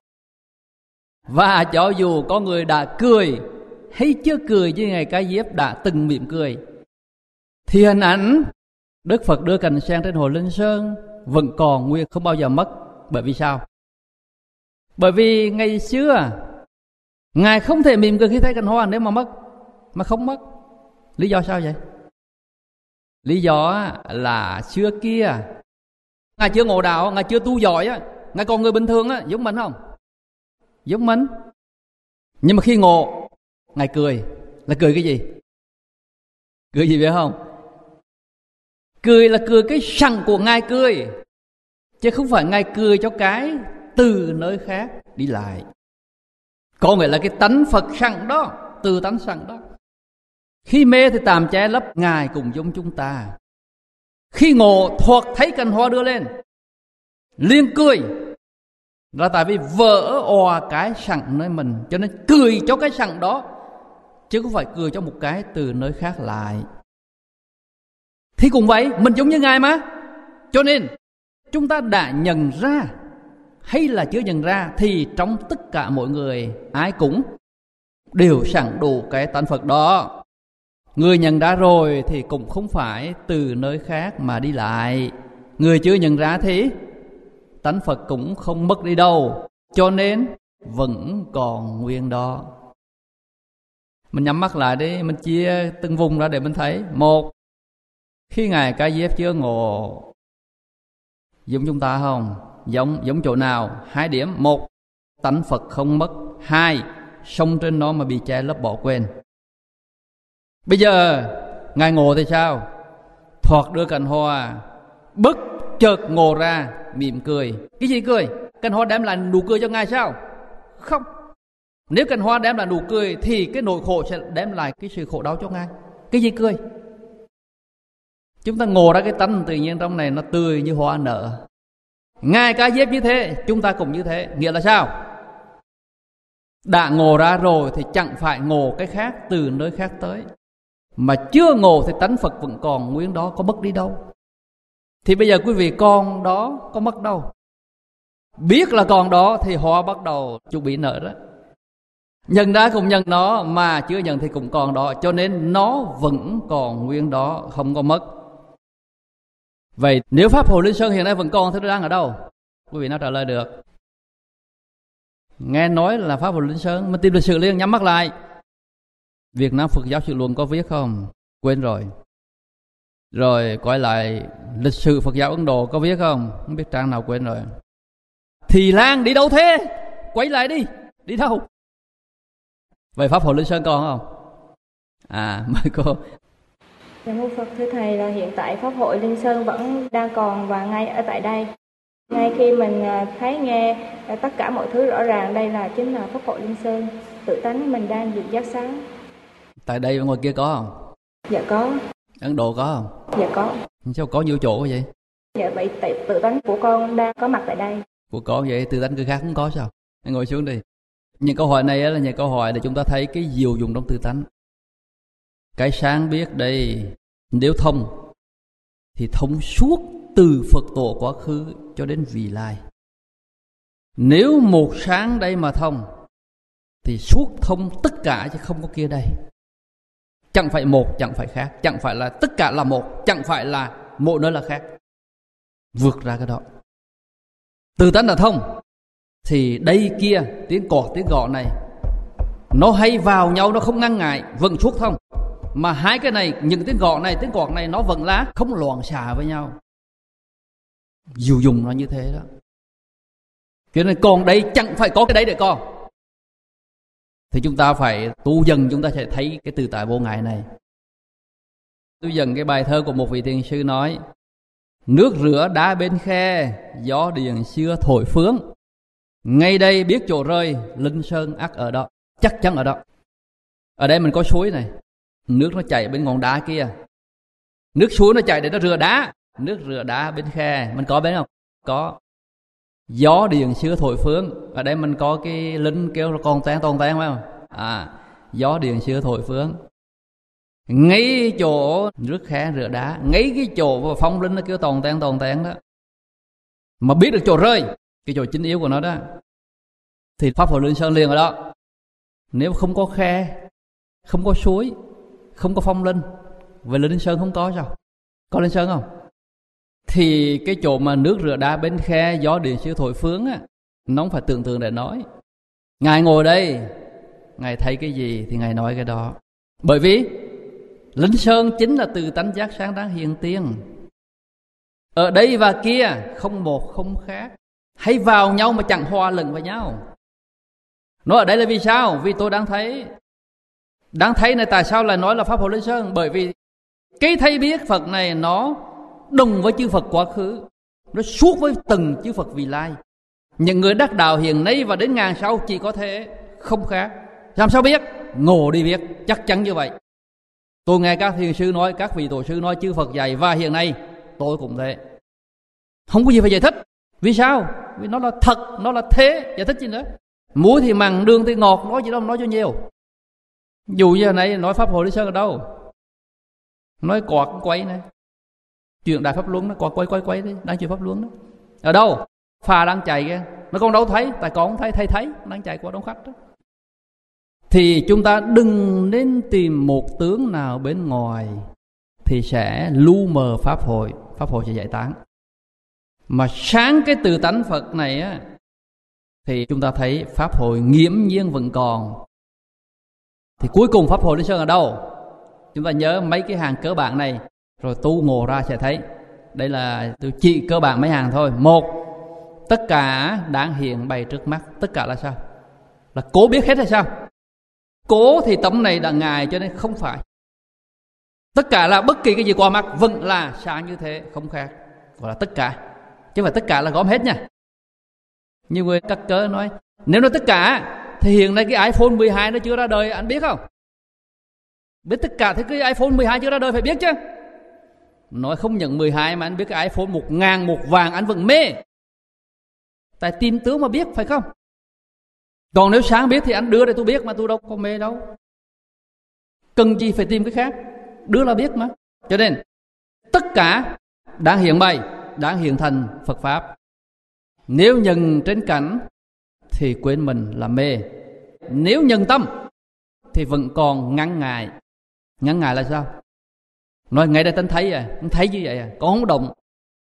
Và cho dù có người đã cười hay chưa cười như Ngài Ca Diếp đã từng mỉm cười, thì hình ảnh Đức Phật đưa cành sen trên hồ Linh Sơn vẫn còn nguyên, không bao giờ mất. Bởi vì sao? Bởi vì ngày xưa Ngài không thể mỉm cười khi thấy cành hoa nếu mà mất, mà không mất. Lý do sao vậy? Lý do là xưa kia Ngài chưa ngộ đạo, Ngài chưa tu giỏi á, Ngài còn người bình thường á, giống mình không? Giống mình. Nhưng mà khi ngộ, Ngài cười. Là cười cái gì? Cười gì biết không? Cười là cười cái sẵn của Ngài cười, chứ không phải Ngài cười cho cái từ nơi khác đi lại. Có nghĩa là cái tánh Phật sẵn đó, từ tánh sẵn đó. Khi mê thì tạm che lấp, Ngài cũng giống chúng ta. Khi ngộ thuộc thấy cành hoa đưa lên liền cười, là tại vì vỡ òa cái sẵn nơi mình, cho nên cười cho cái sẵn đó, chứ không phải cười cho một cái từ nơi khác lại. Thì cũng vậy, mình giống như Ngài mà. Cho nên chúng ta đã nhận ra hay là chưa nhận ra, thì trong tất cả mọi người ai cũng đều sẵn đủ cái tánh Phật đó. Người nhận ra rồi thì cũng không phải từ nơi khác mà đi lại. Người chưa nhận ra thì tánh Phật cũng không mất đi đâu, cho nên vẫn còn nguyên đó. Mình nhắm mắt lại đi, mình chia từng vùng ra để mình thấy. Một, khi Ngài Ca Diếp chưa ngộ, giống chúng ta không? Giống chỗ nào? 2 điểm. 1, tánh Phật không mất. 2, sống trên nó mà bị che lấp bỏ quên. Bây giờ Ngài ngộ thì sao? Thoạt đưa cành hoa, bất chợt ngộ ra, mỉm cười. Cái gì cười? Cành hoa đem lại nụ cười cho Ngài sao? Không. Nếu cành hoa đem lại nụ cười thì cái nỗi khổ sẽ đem lại cái sự khổ đau cho Ngài. Cái gì cười? Chúng ta ngộ ra cái tánh tự nhiên trong này nó tươi như hoa nở. Ngài Ca Diếp như thế, chúng ta cũng như thế. Nghĩa là sao? Đã ngộ ra rồi thì chẳng phải ngộ cái khác từ nơi khác tới. Mà chưa ngộ thì tánh Phật vẫn còn nguyên đó, có mất đi đâu. Thì bây giờ quý vị còn đó, có mất đâu. Biết là còn đó thì hoa bắt đầu chuẩn bị nở đó. Nhận ra cũng nhận nó, mà chưa nhận thì cũng còn đó. Cho nên nó vẫn còn nguyên đó, không có mất. Vậy nếu Pháp Hội Linh Sơn hiện nay vẫn còn thì nó đang ở đâu? Quý vị nào trả lời được? Nghe nói là Pháp Hội Linh Sơn, mình tìm lịch sử liền, nhắm mắt lại. Việt Nam Phật giáo Sự Luận có viết không? Quên rồi. Rồi quay lại lịch sử Phật giáo Ấn Độ có viết không? Không biết trang nào, quên rồi. Thì Lan đi đâu thế? Quay lại đi. Đi đâu? Vậy Pháp Hội Linh Sơn còn không? Mời cô. Dạ mô Phật thưa Thầy, là hiện tại Pháp Hội Linh Sơn vẫn đang còn và ngay ở tại đây. Ngay khi mình thấy nghe tất cả mọi thứ rõ ràng, đây chính là Pháp Hội Linh Sơn. Tự tánh mình đang được giác sáng. Tại đây ngoài kia có không? Dạ có. Ấn Độ có không? Dạ có. Sao có nhiều chỗ vậy? Dạ vậy tự tánh của con đang có mặt tại đây. Của con vậy, tự tánh người khác cũng có sao? Hãy ngồi xuống đi. Những câu hỏi này là những câu hỏi để chúng ta thấy cái diệu dụng trong tự tánh. Cái sáng biết đây, nếu thông thì thông suốt từ Phật tổ quá khứ cho đến vị lai. Nếu một sáng đây mà thông thì suốt thông tất cả chứ không có kia đây. Chẳng phải một, chẳng phải khác, chẳng phải là tất cả là một, chẳng phải là một nơi là khác. Vượt ra cái đó. Từ tánh là thông thì đây kia, tiếng cọt tiếng gõ này nó hay vào nhau, nó không ngăn ngại, vẫn suốt thông. Mà hai cái này, những tiếng gõ này, tiếng cọt này nó vẫn là không loạn xạ với nhau. Diệu dụng nó như thế đó. Cho nên còn đây chẳng phải có cái đấy để con. Thì chúng ta phải tu dần, chúng ta sẽ thấy cái tự tại vô ngại này. Tu dần cái bài thơ của một vị thiền sư nói: nước rửa đá bên khe, gió điền xưa thổi phướng. Ngay đây biết chỗ rơi, Linh Sơn ắt ở đó. Chắc chắn ở đó. Ở đây mình có suối này, nước nó chảy bên ngọn đá kia. Nước suối nó chảy để nó rửa đá. Nước rửa đá bên khe, mình có bên không? Có. Gió điền xưa thổi phướng. Ở đây mình có cái linh kêu là toàn tán phải không? Gió điền xưa thổi phướng. Ngay chỗ nước khe rửa đá, ngay cái chỗ phong linh nó kêu toàn tán đó. Mà biết được chỗ rơi, cái chỗ chính yếu của nó đó, thì Pháp Hội Linh Sơn liền ở đó. Nếu không có khe, không có suối, không có phong linh, vậy Linh Sơn không có sao? Có Linh Sơn không? Thì cái chỗ mà nước rửa đá bên khe, gió điền xưa thổi phướng á, nó không phải tưởng tượng để nói. Ngài ngồi đây, Ngài thấy cái gì thì Ngài nói cái đó. Bởi vì Linh Sơn chính là từ tánh giác sáng đáng hiện tiền. Ở đây và kia không một không khác, hay vào nhau mà chẳng hòa lẫn với nhau. Nó ở đây là vì sao? Vì tôi đang thấy. Đang thấy này tại sao lại nói là Pháp Hội Linh Sơn? Bởi vì cái thấy biết Phật này nó đồng với chư Phật quá khứ, nó suốt với từng chư Phật vị lai. Những người đắc đạo hiện nay và đến ngàn sau chỉ có thế, không khác. Làm sao biết? Ngộ đi biết, chắc chắn như vậy. Tôi nghe các thiền sư nói, các vị tổ sư nói chư Phật dạy, và hiện nay tôi cũng thế. Không có gì phải giải thích. Vì sao? Vì nó là thật, nó là thế. Giải thích gì nữa? Muối thì mặn, đường thì ngọt, nói gì đâu nói cho nhiều. Dù giờ này nói Pháp Hội Linh Sơn ở đâu? Nói quạt quay này, Chuyện đại pháp luân nó còn quay đi, đang chuyện pháp luân đó. Ở đâu? Phà đang chạy kìa, nó con đâu thấy, tại con không thấy, thầy thấy, đang chạy qua đón khách đó. Thì chúng ta đừng nên tìm một tướng nào bên ngoài thì sẽ lu mờ pháp hội sẽ giải tán. Mà sáng cái tự tánh Phật này á, thì chúng ta thấy pháp hội nghiễm nhiên vẫn còn. Thì cuối cùng pháp hội đến sơn ở đâu? Chúng ta nhớ mấy cái hàng cơ bản này, rồi tu ngộ ra sẽ thấy. Đây là tôi chỉ cơ bản mấy hàng thôi. Một, tất cả đang hiện bày trước mắt. Tất cả là sao? Là cố biết hết hay sao? Cố thì tấm này là Ngài cho nên không phải. Tất cả là bất kỳ cái gì qua mắt vẫn là sáng như thế, không khác. Gọi là tất cả, chứ không phải tất cả là gom hết nha. Nhiều người cắt cớ nói, nếu nói tất cả thì hiện nay cái iPhone 12 nó chưa ra đời, anh biết không? Biết tất cả thì cái iPhone 12 chưa ra đời phải biết chứ. Nói không nhận 12 mà anh biết cái iPhone 1000 một vàng anh vẫn mê. Tại tin tướng mà biết phải không? Còn nếu sáng biết thì anh đưa để tôi biết mà tôi đâu có mê đâu. Cần gì phải tìm cái khác, đưa là biết mà. Cho nên tất cả đang hiện bày, đang hiện thành Phật Pháp. Nếu nhận trên cảnh thì quên mình là mê. Nếu nhận tâm thì vẫn còn ngăn ngại. Ngăn ngại là sao? Nói ngay đây tánh thấy à, thấy như vậy à, con không động.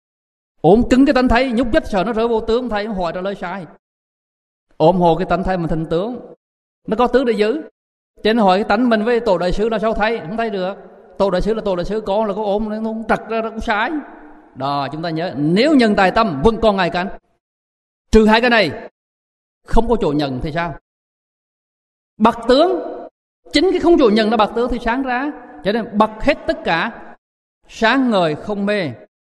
Ôm cứng cái tánh thấy, nhúc nhích sợ nó rơi vô tướng, thầy hỏi trả lời sai. Ôm hồ cái tánh thấy mình thành tướng, nó có tướng để giữ. Cho nên hỏi cái tánh mình với tổ đại sứ là sao thấy? Không thấy được. Tổ đại sứ là tổ đại sứ, con là có ôm, nó không trật ra, nó cũng sai. Đó, chúng ta nhớ, nếu nhận tài tâm vẫn còn ngày cảnh. Trừ hai cái này không có chỗ nhận thì sao? Bạc tướng, chính cái không chỗ nhận là bạc tướng thì sáng ra. Cho nên bạc hết tất cả, sáng ngời không mê,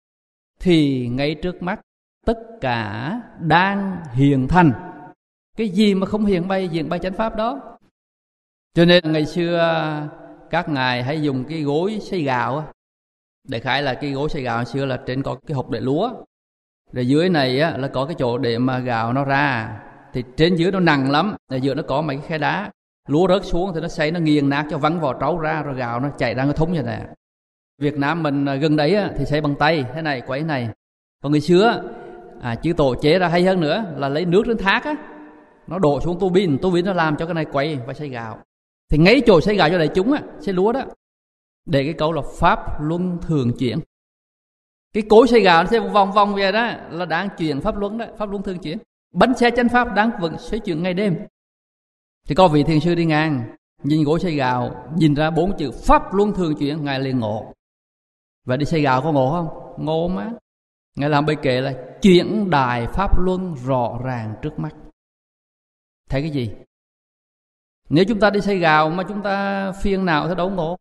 thì ngay trước mắt tất cả đang hiện thành. Cái gì mà không hiện bày chánh pháp đó. Cho nên ngày xưa các ngài hay dùng cái gối xay gạo. Đại khái là cái gối xay gạo hồi xưa là trên có cái hộp để lúa, rồi dưới này á, là có cái chỗ để mà gạo nó ra. Thì trên dưới nó nặng lắm, ở giữa nó có mấy cái khe đá. Lúa rớt xuống thì nó xay, nó nghiền nát cho vắng vỏ trấu ra, rồi gạo nó chảy ra cái thúng như này. Việt Nam mình gần đấy á, thì xay bằng tay thế này, quấy này. Còn người xưa chư tổ chế ra hay hơn nữa là lấy nước trên thác á, nó đổ xuống tô bin nó làm cho cái này quay và xay gạo. Thì ngay chỗ xay gạo cho đại chúng á, xay lúa đó, để cái câu là pháp luân thường chuyển. Cái cối xay gạo nó sẽ vòng vòng về đó là đang chuyển pháp luân đó, pháp luân thường chuyển. Bánh xe chánh pháp đang vẫn xoay chuyển ngày đêm. Thì có vị thiền sư đi ngang, nhìn gối xay gạo, nhìn ra 4 chữ pháp luân thường chuyển, ngài liền ngộ. Và đi xay gạo có ngộ không? Ngộ má. Ngài làm bài kệ là chuyển đài pháp luân rõ ràng trước mắt. Thấy cái gì? Nếu chúng ta đi xay gạo mà chúng ta phiền não thì đâu ngộ.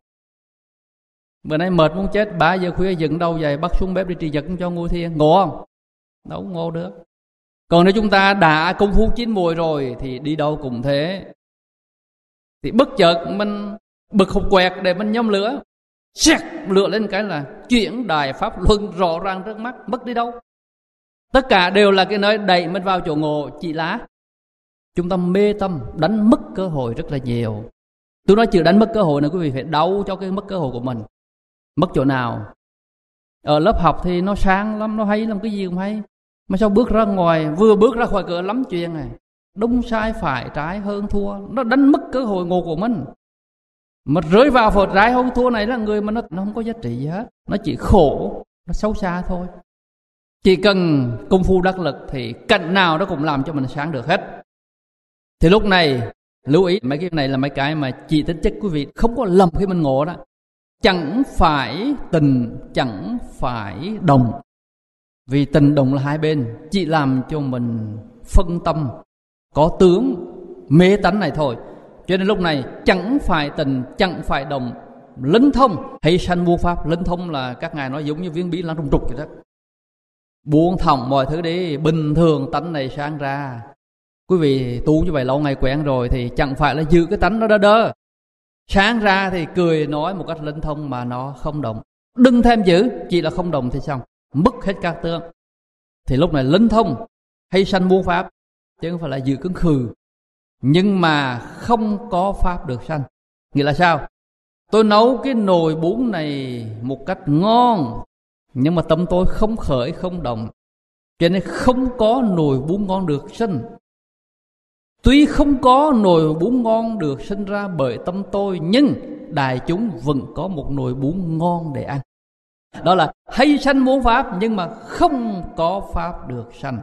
Bữa nay mệt muốn chết, 3 giờ khuya dựng đầu dậy bắt xuống bếp đi trì giật cho ngồi thiền, ngộ không? Đâu ngộ được. Còn nếu chúng ta đã công phu chín mùi rồi thì đi đâu cũng thế. Thì bất chợt mình bực hụt quẹt để mình nhâm lửa, xẹt lửa lên cái là chuyển đài pháp luân rõ ràng trước mắt, mất đi đâu. Tất cả đều là cái nơi đẩy mình vào chỗ ngộ chỉ lá. Chúng ta mê tâm, đánh mất cơ hội rất là nhiều. Tôi nói chữ đánh mất cơ hội này quý vị phải đau cho cái mất cơ hội của mình. Mất chỗ nào? Ở lớp học thì nó sáng lắm, nó hay lắm, cái gì cũng hay. Mà sao bước ra ngoài, vừa bước ra khỏi cửa lắm chuyện này. Đúng sai phải trái hơn thua, nó đánh mất cơ hội ngộ của mình. Mà rơi vào phật trái hơn thua này là người mà nó không có giá trị gì hết. Nó chỉ khổ, nó xấu xa thôi. Chỉ cần công phu đắc lực thì cảnh nào nó cũng làm cho mình sáng được hết. Thì lúc này lưu ý mấy cái này là mấy cái mà chỉ tính chất quý vị không có lầm khi mình ngộ đó. Chẳng phải tình, chẳng phải đồng. Vì tình đồng là hai bên, chỉ làm cho mình phân tâm, có tướng, mê tánh này thôi. Cho nên lúc này chẳng phải tình, chẳng phải đồng, linh thông hay sanh muôn pháp. Linh thông là các ngài nói giống như viên bí lan trùng trục vậy đó. Buông thòng mọi thứ đi, bình thường tánh này sáng ra. Quý vị tu như vậy lâu ngày quen rồi thì chẳng phải là giữ cái tánh nó đơ đơ. Sáng ra thì cười nói một cách linh thông mà nó không động. Đừng thêm giữ, chỉ là không động thì xong, mất hết các tướng. Thì lúc này linh thông hay sanh muôn pháp, chứ không phải là giữ cứng khừ. Nhưng mà không có pháp được sanh. Nghĩa là sao? Tôi nấu cái nồi bún này một cách ngon, Nhưng mà tâm tôi không khởi không động, cho nên không có nồi bún ngon được sinh. Tuy không có nồi bún ngon được sinh ra bởi tâm tôi, nhưng đại chúng vẫn có một nồi bún ngon để ăn. Đó là hay sanh muôn pháp, nhưng mà không có pháp được sanh.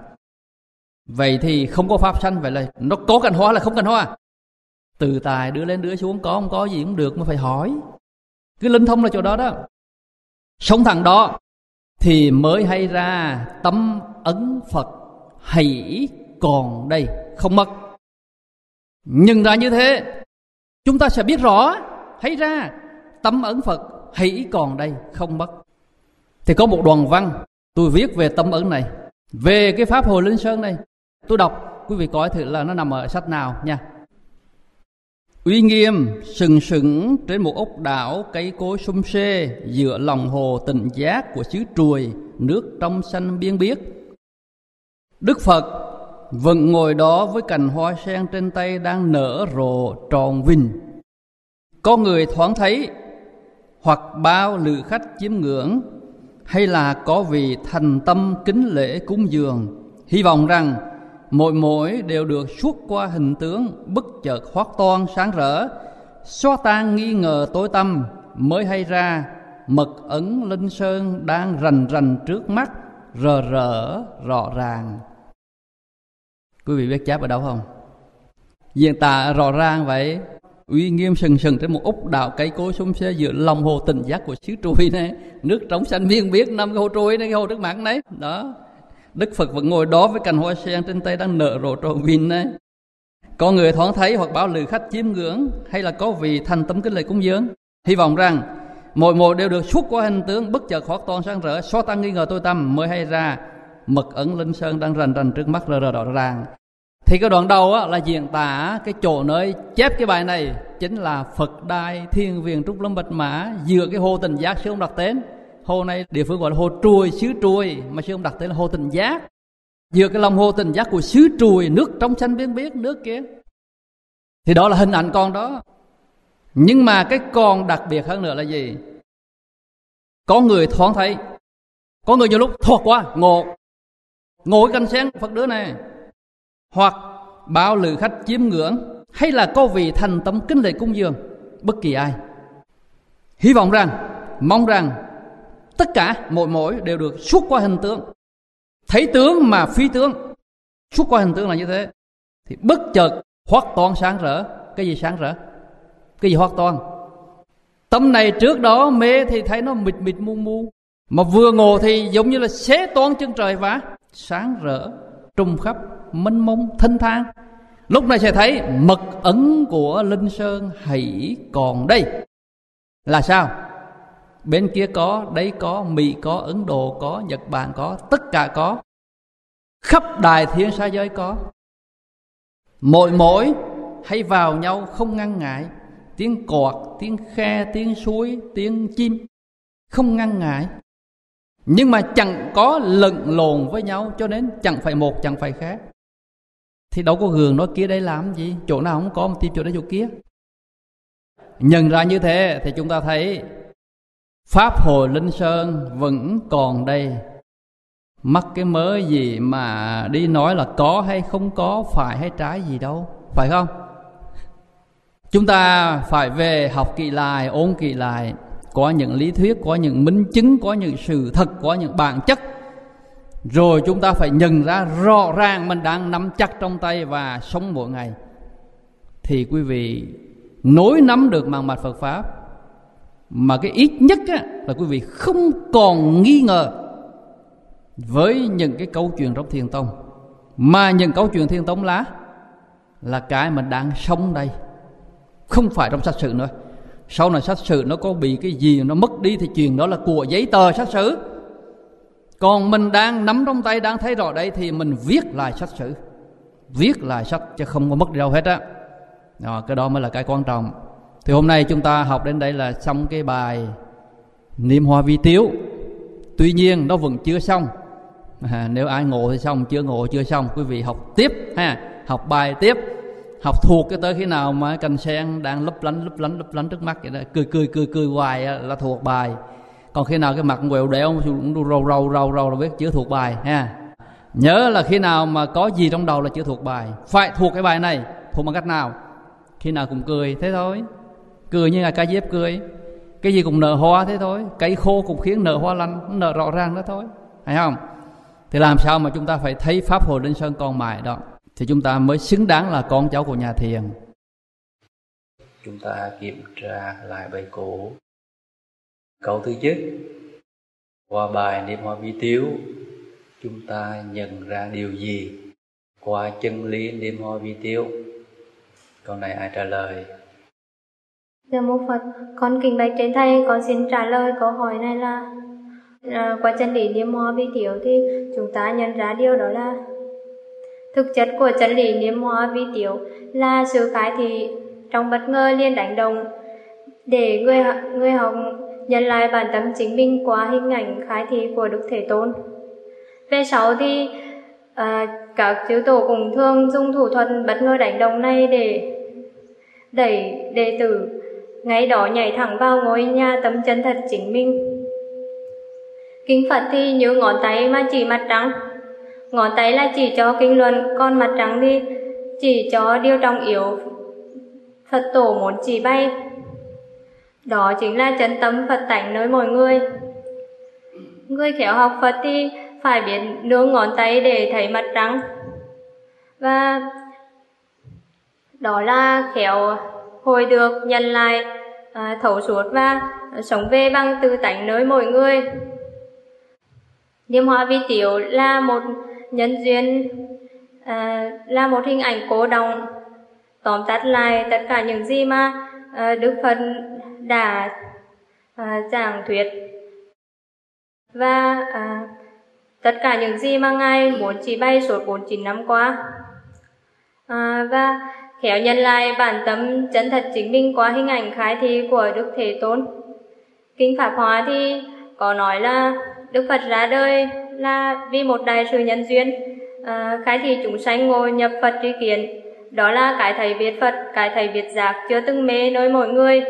Vậy thì không có pháp sanh, vậy là nó có cành hoa là không cành hoa. Từ tài đưa lên đưa xuống, có không có gì cũng được, mà phải hỏi. Cái linh thông là chỗ đó đó. Sống thẳng đó thì mới hay ra tâm ấn Phật hãy còn đây, không mất. Nhưng ra như thế, chúng ta sẽ biết rõ, hay ra tâm ấn Phật hãy còn đây, không mất. Thì có một đoạn văn tôi viết về tâm ấn này, về cái pháp Hồi Linh Sơn này. Tôi đọc, quý vị coi thử là nó nằm ở sách nào nha. Uy nghiêm sừng sững trên một ốc đảo cây cối sum xê, giữa lòng hồ tịnh giác của xứ Trùi, nước trong xanh biên biếc. Đức Phật vẫn ngồi đó với cành hoa sen trên tay đang nở rộ tròn vinh. Có người thoáng thấy, hoặc bao lữ khách chiêm ngưỡng, hay là có vị thành tâm kính lễ cúng dường, hy vọng rằng mỗi đều được suốt qua hình tướng bất chợt hoát toan sáng rỡ, xóa tan nghi ngờ tối tăm, mới hay ra mật ấn Linh Sơn đang rành rành trước mắt, rờ rỡ rõ ràng. Quý vị biết chép ở đâu không? Diễn tả rõ ràng vậy. Uy nghiêm sừng sừng trên một ốc đảo cây cối sum xê, giữa lòng hồ tịnh giác của xứ Trùi này, nước trong xanh biên biếc, năm cái hồ Trùi này, cái hồ trước mặt đấy đó. Đức Phật vẫn ngồi đó với cành hoa sen trên tay đang nở rộ tròn vinh đấy. Có người thoáng thấy, hoặc báo lữ khách chiêm ngưỡng, hay là có vị thành tâm kính lễ cúng dường, hy vọng rằng mỗi đều được suốt qua hình tướng bất chợt hoát toan sáng rỡ, xóa tan nghi ngờ tối tăm, mới hay ra mật ấn Linh Sơn đang rành rành trước mắt, rờ rờ rõ ràng. Thì cái đoạn đầu á, là diễn tả cái chỗ nơi chép cái bài này chính là Phật Đài Thiền Viện Trúc Lâm Bạch Mã, giữa cái hồ Tịnh Giác. Sư ông đặt tên hồ này địa phương gọi là hồ Trùi, xứ Trùi, mà sư ông đặt tên là hồ Tịnh Giác. Giữa cái lòng hồ Tịnh Giác của xứ Trùi, nước trong xanh biên biếc, nước kia. Thì đó là hình ảnh con đó. Nhưng mà cái con đặc biệt hơn nữa là gì? Có người thoáng thấy, có người nhiều lúc thuộc quá, ngộ cái cành sen Phật đứa này, hoặc bao lữ khách chiêm ngưỡng, hay là có vị thành tâm kính lễ cúng dường, bất kỳ ai. Hy vọng rằng, mong rằng tất cả mỗi đều được suốt qua hình tướng, thấy tướng mà phi tướng. Suốt qua hình tướng là như thế. Thì bất chợt hoát toan sáng rỡ. Cái gì sáng rỡ? Cái gì hoát toan? Tâm này trước đó mê thì thấy nó mịt mịt mu mu, mà vừa ngộ thì giống như là xé toan chân trời vả, sáng rỡ trùng khắp mênh mông thênh thang. Lúc này sẽ thấy mật ấn của Linh Sơn hãy còn đây. Là sao? Bên kia có, đấy có, Mỹ có, Ấn Độ có, Nhật Bản có, tất cả có, khắp đại thiên sa giới có. Mỗi hay vào nhau không ngăn ngại. Tiếng cọt, tiếng khe, tiếng suối, tiếng chim không ngăn ngại. Nhưng mà chẳng có lẫn lộn với nhau, cho nên chẳng phải một chẳng phải khác. Thì đâu có gường nói kia đây làm gì, chỗ nào không có một tìm chỗ đây chỗ kia. Nhận ra như thế thì chúng ta thấy pháp Hồi Linh Sơn vẫn còn đây. Mắc cái mớ gì mà đi nói là có hay không có, phải hay trái gì đâu, phải không? Chúng ta phải về học kỳ lại, ôn kỳ lại, có những lý thuyết, có những minh chứng, có những sự thật, có những bản chất. Rồi chúng ta phải nhận ra rõ ràng mình đang nắm chắc trong tay và sống mỗi ngày. Thì quý vị nối nắm được mạng mạch Phật Pháp. Mà cái ít nhất á, là quý vị không còn nghi ngờ với những cái câu chuyện trong Thiền Tông. Mà những câu chuyện Thiền Tông là cái mình đang sống đây, không phải trong sách sử nữa. Sau này sách sử nó có bị cái gì nó mất đi thì chuyện đó là của giấy tờ sách sử. Còn mình đang nắm trong tay, đang thấy rõ đây thì mình viết lại sách sử, viết lại sách chứ không có mất đi đâu hết á. Cái đó mới là cái quan trọng. Thì hôm nay chúng ta học đến đây là xong cái bài Niệm Hoa Vi Tiếu. Tuy nhiên nó vẫn chưa xong. Nếu ai ngộ thì xong, chưa ngộ chưa xong. Quý vị học tiếp ha, học bài tiếp, học thuộc cái tới khi nào mà cành sen đang lấp lánh trước mắt vậy đó, cười hoài là thuộc bài. Còn khi nào cái mặt quẹo đẻo cũng rầu là biết chưa thuộc bài ha. Nhớ là khi nào mà có gì trong đầu là chưa thuộc bài. Phải thuộc cái bài này. Thuộc bằng cách nào? Khi nào cũng cười thế thôi. Cười như là Ca Diếp cười. Cái gì cũng nở hoa thế thôi. Cây khô cũng khiến nở hoa lành, nở rõ ràng đó thôi. Thấy không? Thì làm sao mà chúng ta phải thấy Pháp Hội Linh Sơn còn mãi đó, thì chúng ta mới xứng đáng là con cháu của nhà thiền. Chúng ta kiểm tra lại bài cũ. Câu thứ nhất, qua bài Niệm Hoa Vi Tiếu, chúng ta nhận ra điều gì qua chân lý Niệm Hoa Vi Tiếu? Câu này ai trả lời? Dạ mô Phật, con kính bạch trên thầy, con xin trả lời câu hỏi này là qua chân lý Niệm Hoa Vi Tiếu thì chúng ta nhận ra điều đó là thực chất của chân lý Niệm Hoa Vi Tiếu là sự khai thị trong bất ngờ liền đánh động để người học nhận lại bản tâm chính mình qua hình ảnh khai thị của Đức Thế Tôn. Về sau thì các chư tổ cũng thường dùng thủ thuật bất ngờ đánh động này để đẩy đệ tử ngay đó nhảy thẳng vào ngôi nhà tâm chân thật chính mình. Kinh Phật thì như ngón tay mà chỉ mặt trắng. Ngón tay là chỉ cho kinh luận, còn mặt trắng thì chỉ cho điều trọng yếu Phật tổ muốn chỉ bay. Đó chính là chân tâm Phật tánh nơi mỗi người. Người khéo học Phật thì phải biết nương ngón tay để thấy mặt trắng. Và đó là khéo hồi được nhận lại thấu suốt và sống về bằng tự tánh nơi mỗi người. Niệm Hoa Vi Tiếu là một nhân duyên, là một hình ảnh cố động tóm tắt lại tất cả những gì mà Đức Phật đã giảng thuyết và tất cả những gì mà Ngài muốn chỉ bày suốt 49 năm qua, và khéo nhận lại bản tâm chân thật chính mình qua hình ảnh khai thị của Đức Thế Tôn. Kinh Pháp Hoa thì có nói là Đức Phật ra đời là vì một đại sự nhân duyên, khai thị chúng sanh ngộ nhập Phật tri kiến. Đó là cái thầy biết Phật, cái thầy biết giác chưa từng mê nơi mỗi người.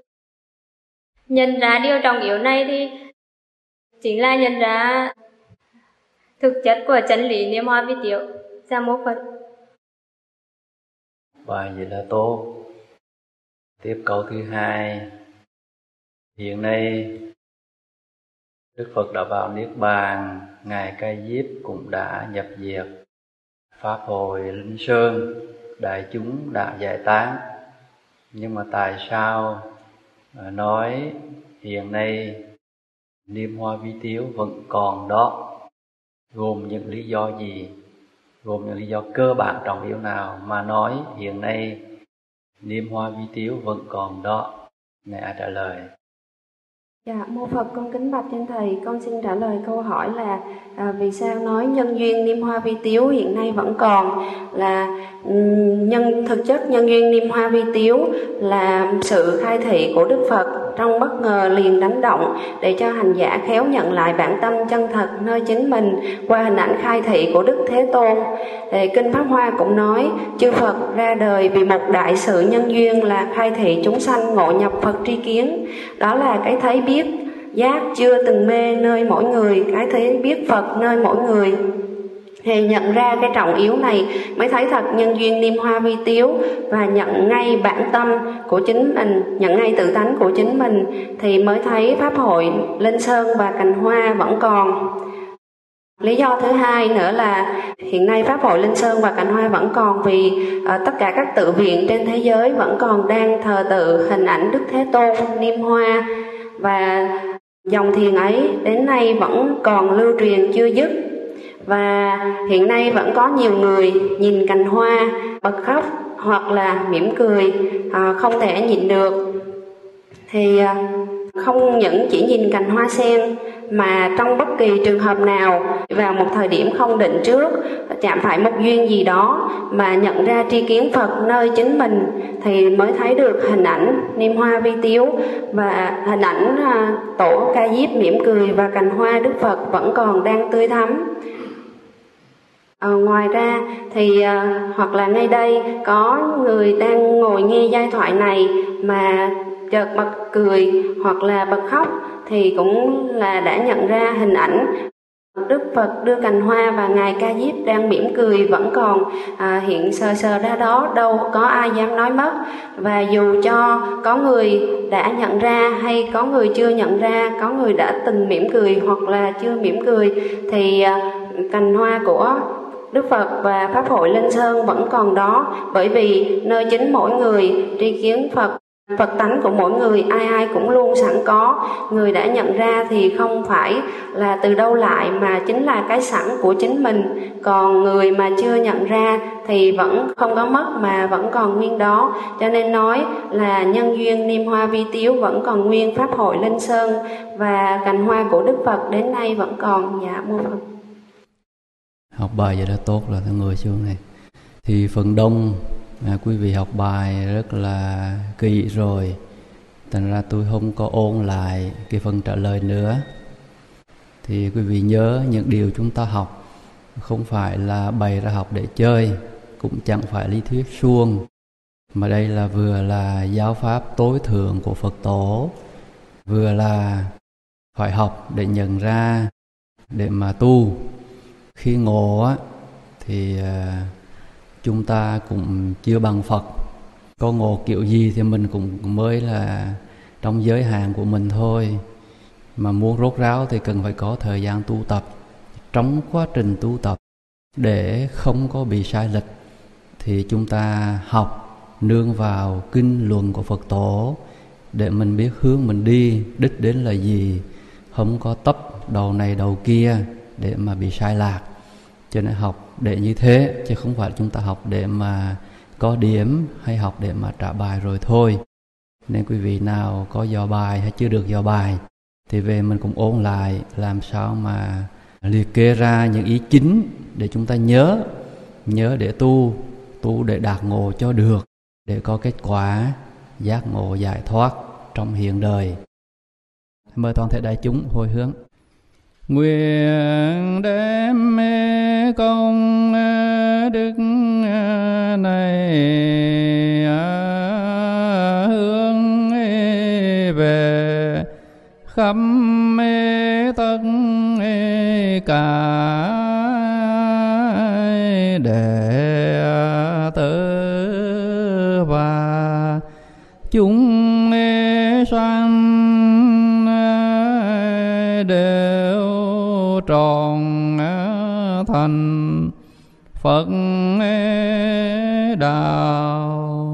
Nhận ra điều trọng yếu này thì chính là nhận ra thực chất của chân lý Niệm Hoa Vi Tiếu. Dạ mô Phật. Bài vậy là tốt. Tiếp câu thứ hai. Hiện nay Đức Phật đã vào Niết Bàn, Ngài Ca Diếp cũng đã nhập diệt, Pháp Hội Linh Sơn đại chúng đã giải tán. Nhưng mà tại sao nói hiện nay Niệm Hoa Vi Tiếu vẫn còn đó? Gồm những lý do gì? Gồm những lý do cơ bản trọng yếu nào mà nói hiện nay Niệm Hoa Vi Tiếu vẫn còn đó? Ngài ai trả lời? Dạ, mô Phật, con kính bạch trên thầy, con xin trả lời câu hỏi là vì sao nói nhân duyên Niệm Hoa Vi Tiếu hiện nay vẫn còn, là thực chất nhân duyên Niệm Hoa Vi Tiếu là sự khai thị của Đức Phật trong bất ngờ liền đánh động để cho hành giả khéo nhận lại bản tâm chân thật nơi chính mình qua hình ảnh khai thị của Đức Thế Tôn. Kinh Pháp Hoa cũng nói chư Phật ra đời vì một đại sự nhân duyên là khai thị chúng sanh ngộ nhập Phật tri kiến. Đó là cái thấy biết giác chưa từng mê nơi mỗi người, cái thấy biết Phật nơi mỗi người. Thì nhận ra cái trọng yếu này mới thấy thật nhân duyên Niệm Hoa Vi Tiếu và nhận ngay bản tâm của chính mình, nhận ngay tự tánh của chính mình, thì mới thấy Pháp Hội Linh Sơn và Cành Hoa vẫn còn. Lý do thứ hai nữa là hiện nay Pháp Hội Linh Sơn và Cành Hoa vẫn còn vì tất cả các tự viện trên thế giới vẫn còn đang thờ tự hình ảnh Đức Thế Tôn Niệm Hoa, và dòng thiền ấy đến nay vẫn còn lưu truyền chưa dứt. Và hiện nay vẫn có nhiều người nhìn cành hoa bật khóc hoặc là mỉm cười, không thể nhịn được. Thì không những chỉ nhìn cành hoa sen mà trong bất kỳ trường hợp nào vào một thời điểm không định trước, chạm phải một duyên gì đó mà nhận ra tri kiến Phật nơi chính mình thì mới thấy được hình ảnh Niệm Hoa Vi Tiếu và hình ảnh tổ Ca Diếp mỉm cười và cành hoa Đức Phật vẫn còn đang tươi thắm. Ngoài ra thì hoặc là ngay đây có người đang ngồi nghe giai thoại này mà chợt bật cười hoặc là bật khóc thì cũng là đã nhận ra hình ảnh Đức Phật đưa cành hoa và Ngài Ca Diếp đang mỉm cười vẫn còn hiện sờ sờ ra đó, đâu có ai dám nói mất. Và dù cho có người đã nhận ra hay có người chưa nhận ra, có người đã từng mỉm cười hoặc là chưa mỉm cười, thì cành hoa của Đức Phật và Pháp hội Linh Sơn vẫn còn đó, bởi vì nơi chính mỗi người tri kiến Phật tánh của mỗi người ai ai cũng luôn sẵn có. Người đã nhận ra thì không phải là từ đâu lại mà chính là cái sẵn của chính mình. Còn người mà chưa nhận ra thì vẫn không có mất mà vẫn còn nguyên đó. Cho nên nói là nhân duyên niêm hoa vi tiếu vẫn còn nguyên, Pháp hội Linh Sơn và cành hoa của Đức Phật đến nay vẫn còn. Dạ mô Phật. Học bài vậy đã tốt rồi, người xuống này thì phần đông quý vị học bài rất là kỹ rồi, thành ra tôi không có ôn lại cái phần trả lời nữa. Thì quý vị nhớ những điều chúng ta học không phải là bày ra học để chơi, cũng chẳng phải lý thuyết suông, mà đây là vừa là giáo pháp tối thượng của Phật tổ, vừa là phải học để nhận ra, để mà tu. Khi ngộ á thì chúng ta cũng chưa bằng Phật. Có ngộ kiểu gì thì mình cũng mới là trong giới hạn của mình thôi. Mà muốn rốt ráo thì cần phải có thời gian tu tập. Trong quá trình tu tập để không có bị sai lệch thì chúng ta học nương vào kinh luận của Phật tổ để mình biết hướng mình đi, đích đến là gì, không có tấp đầu này đầu kia để mà bị sai lạc. Cho nên học để như thế, chứ không phải chúng ta học để mà có điểm hay học để mà trả bài rồi thôi. Nên quý vị nào có dò bài hay chưa được dò bài thì về mình cũng ôn lại, làm sao mà liệt kê ra những ý chính để chúng ta nhớ để tu để đạt ngộ cho được, để có kết quả giác ngộ giải thoát trong hiện đời. Mời toàn thể đại chúng hồi hướng. Nguyện đem công đức này hướng về khắp tất cả đệ tử và chúng sanh đều tròn thành Phật đạo.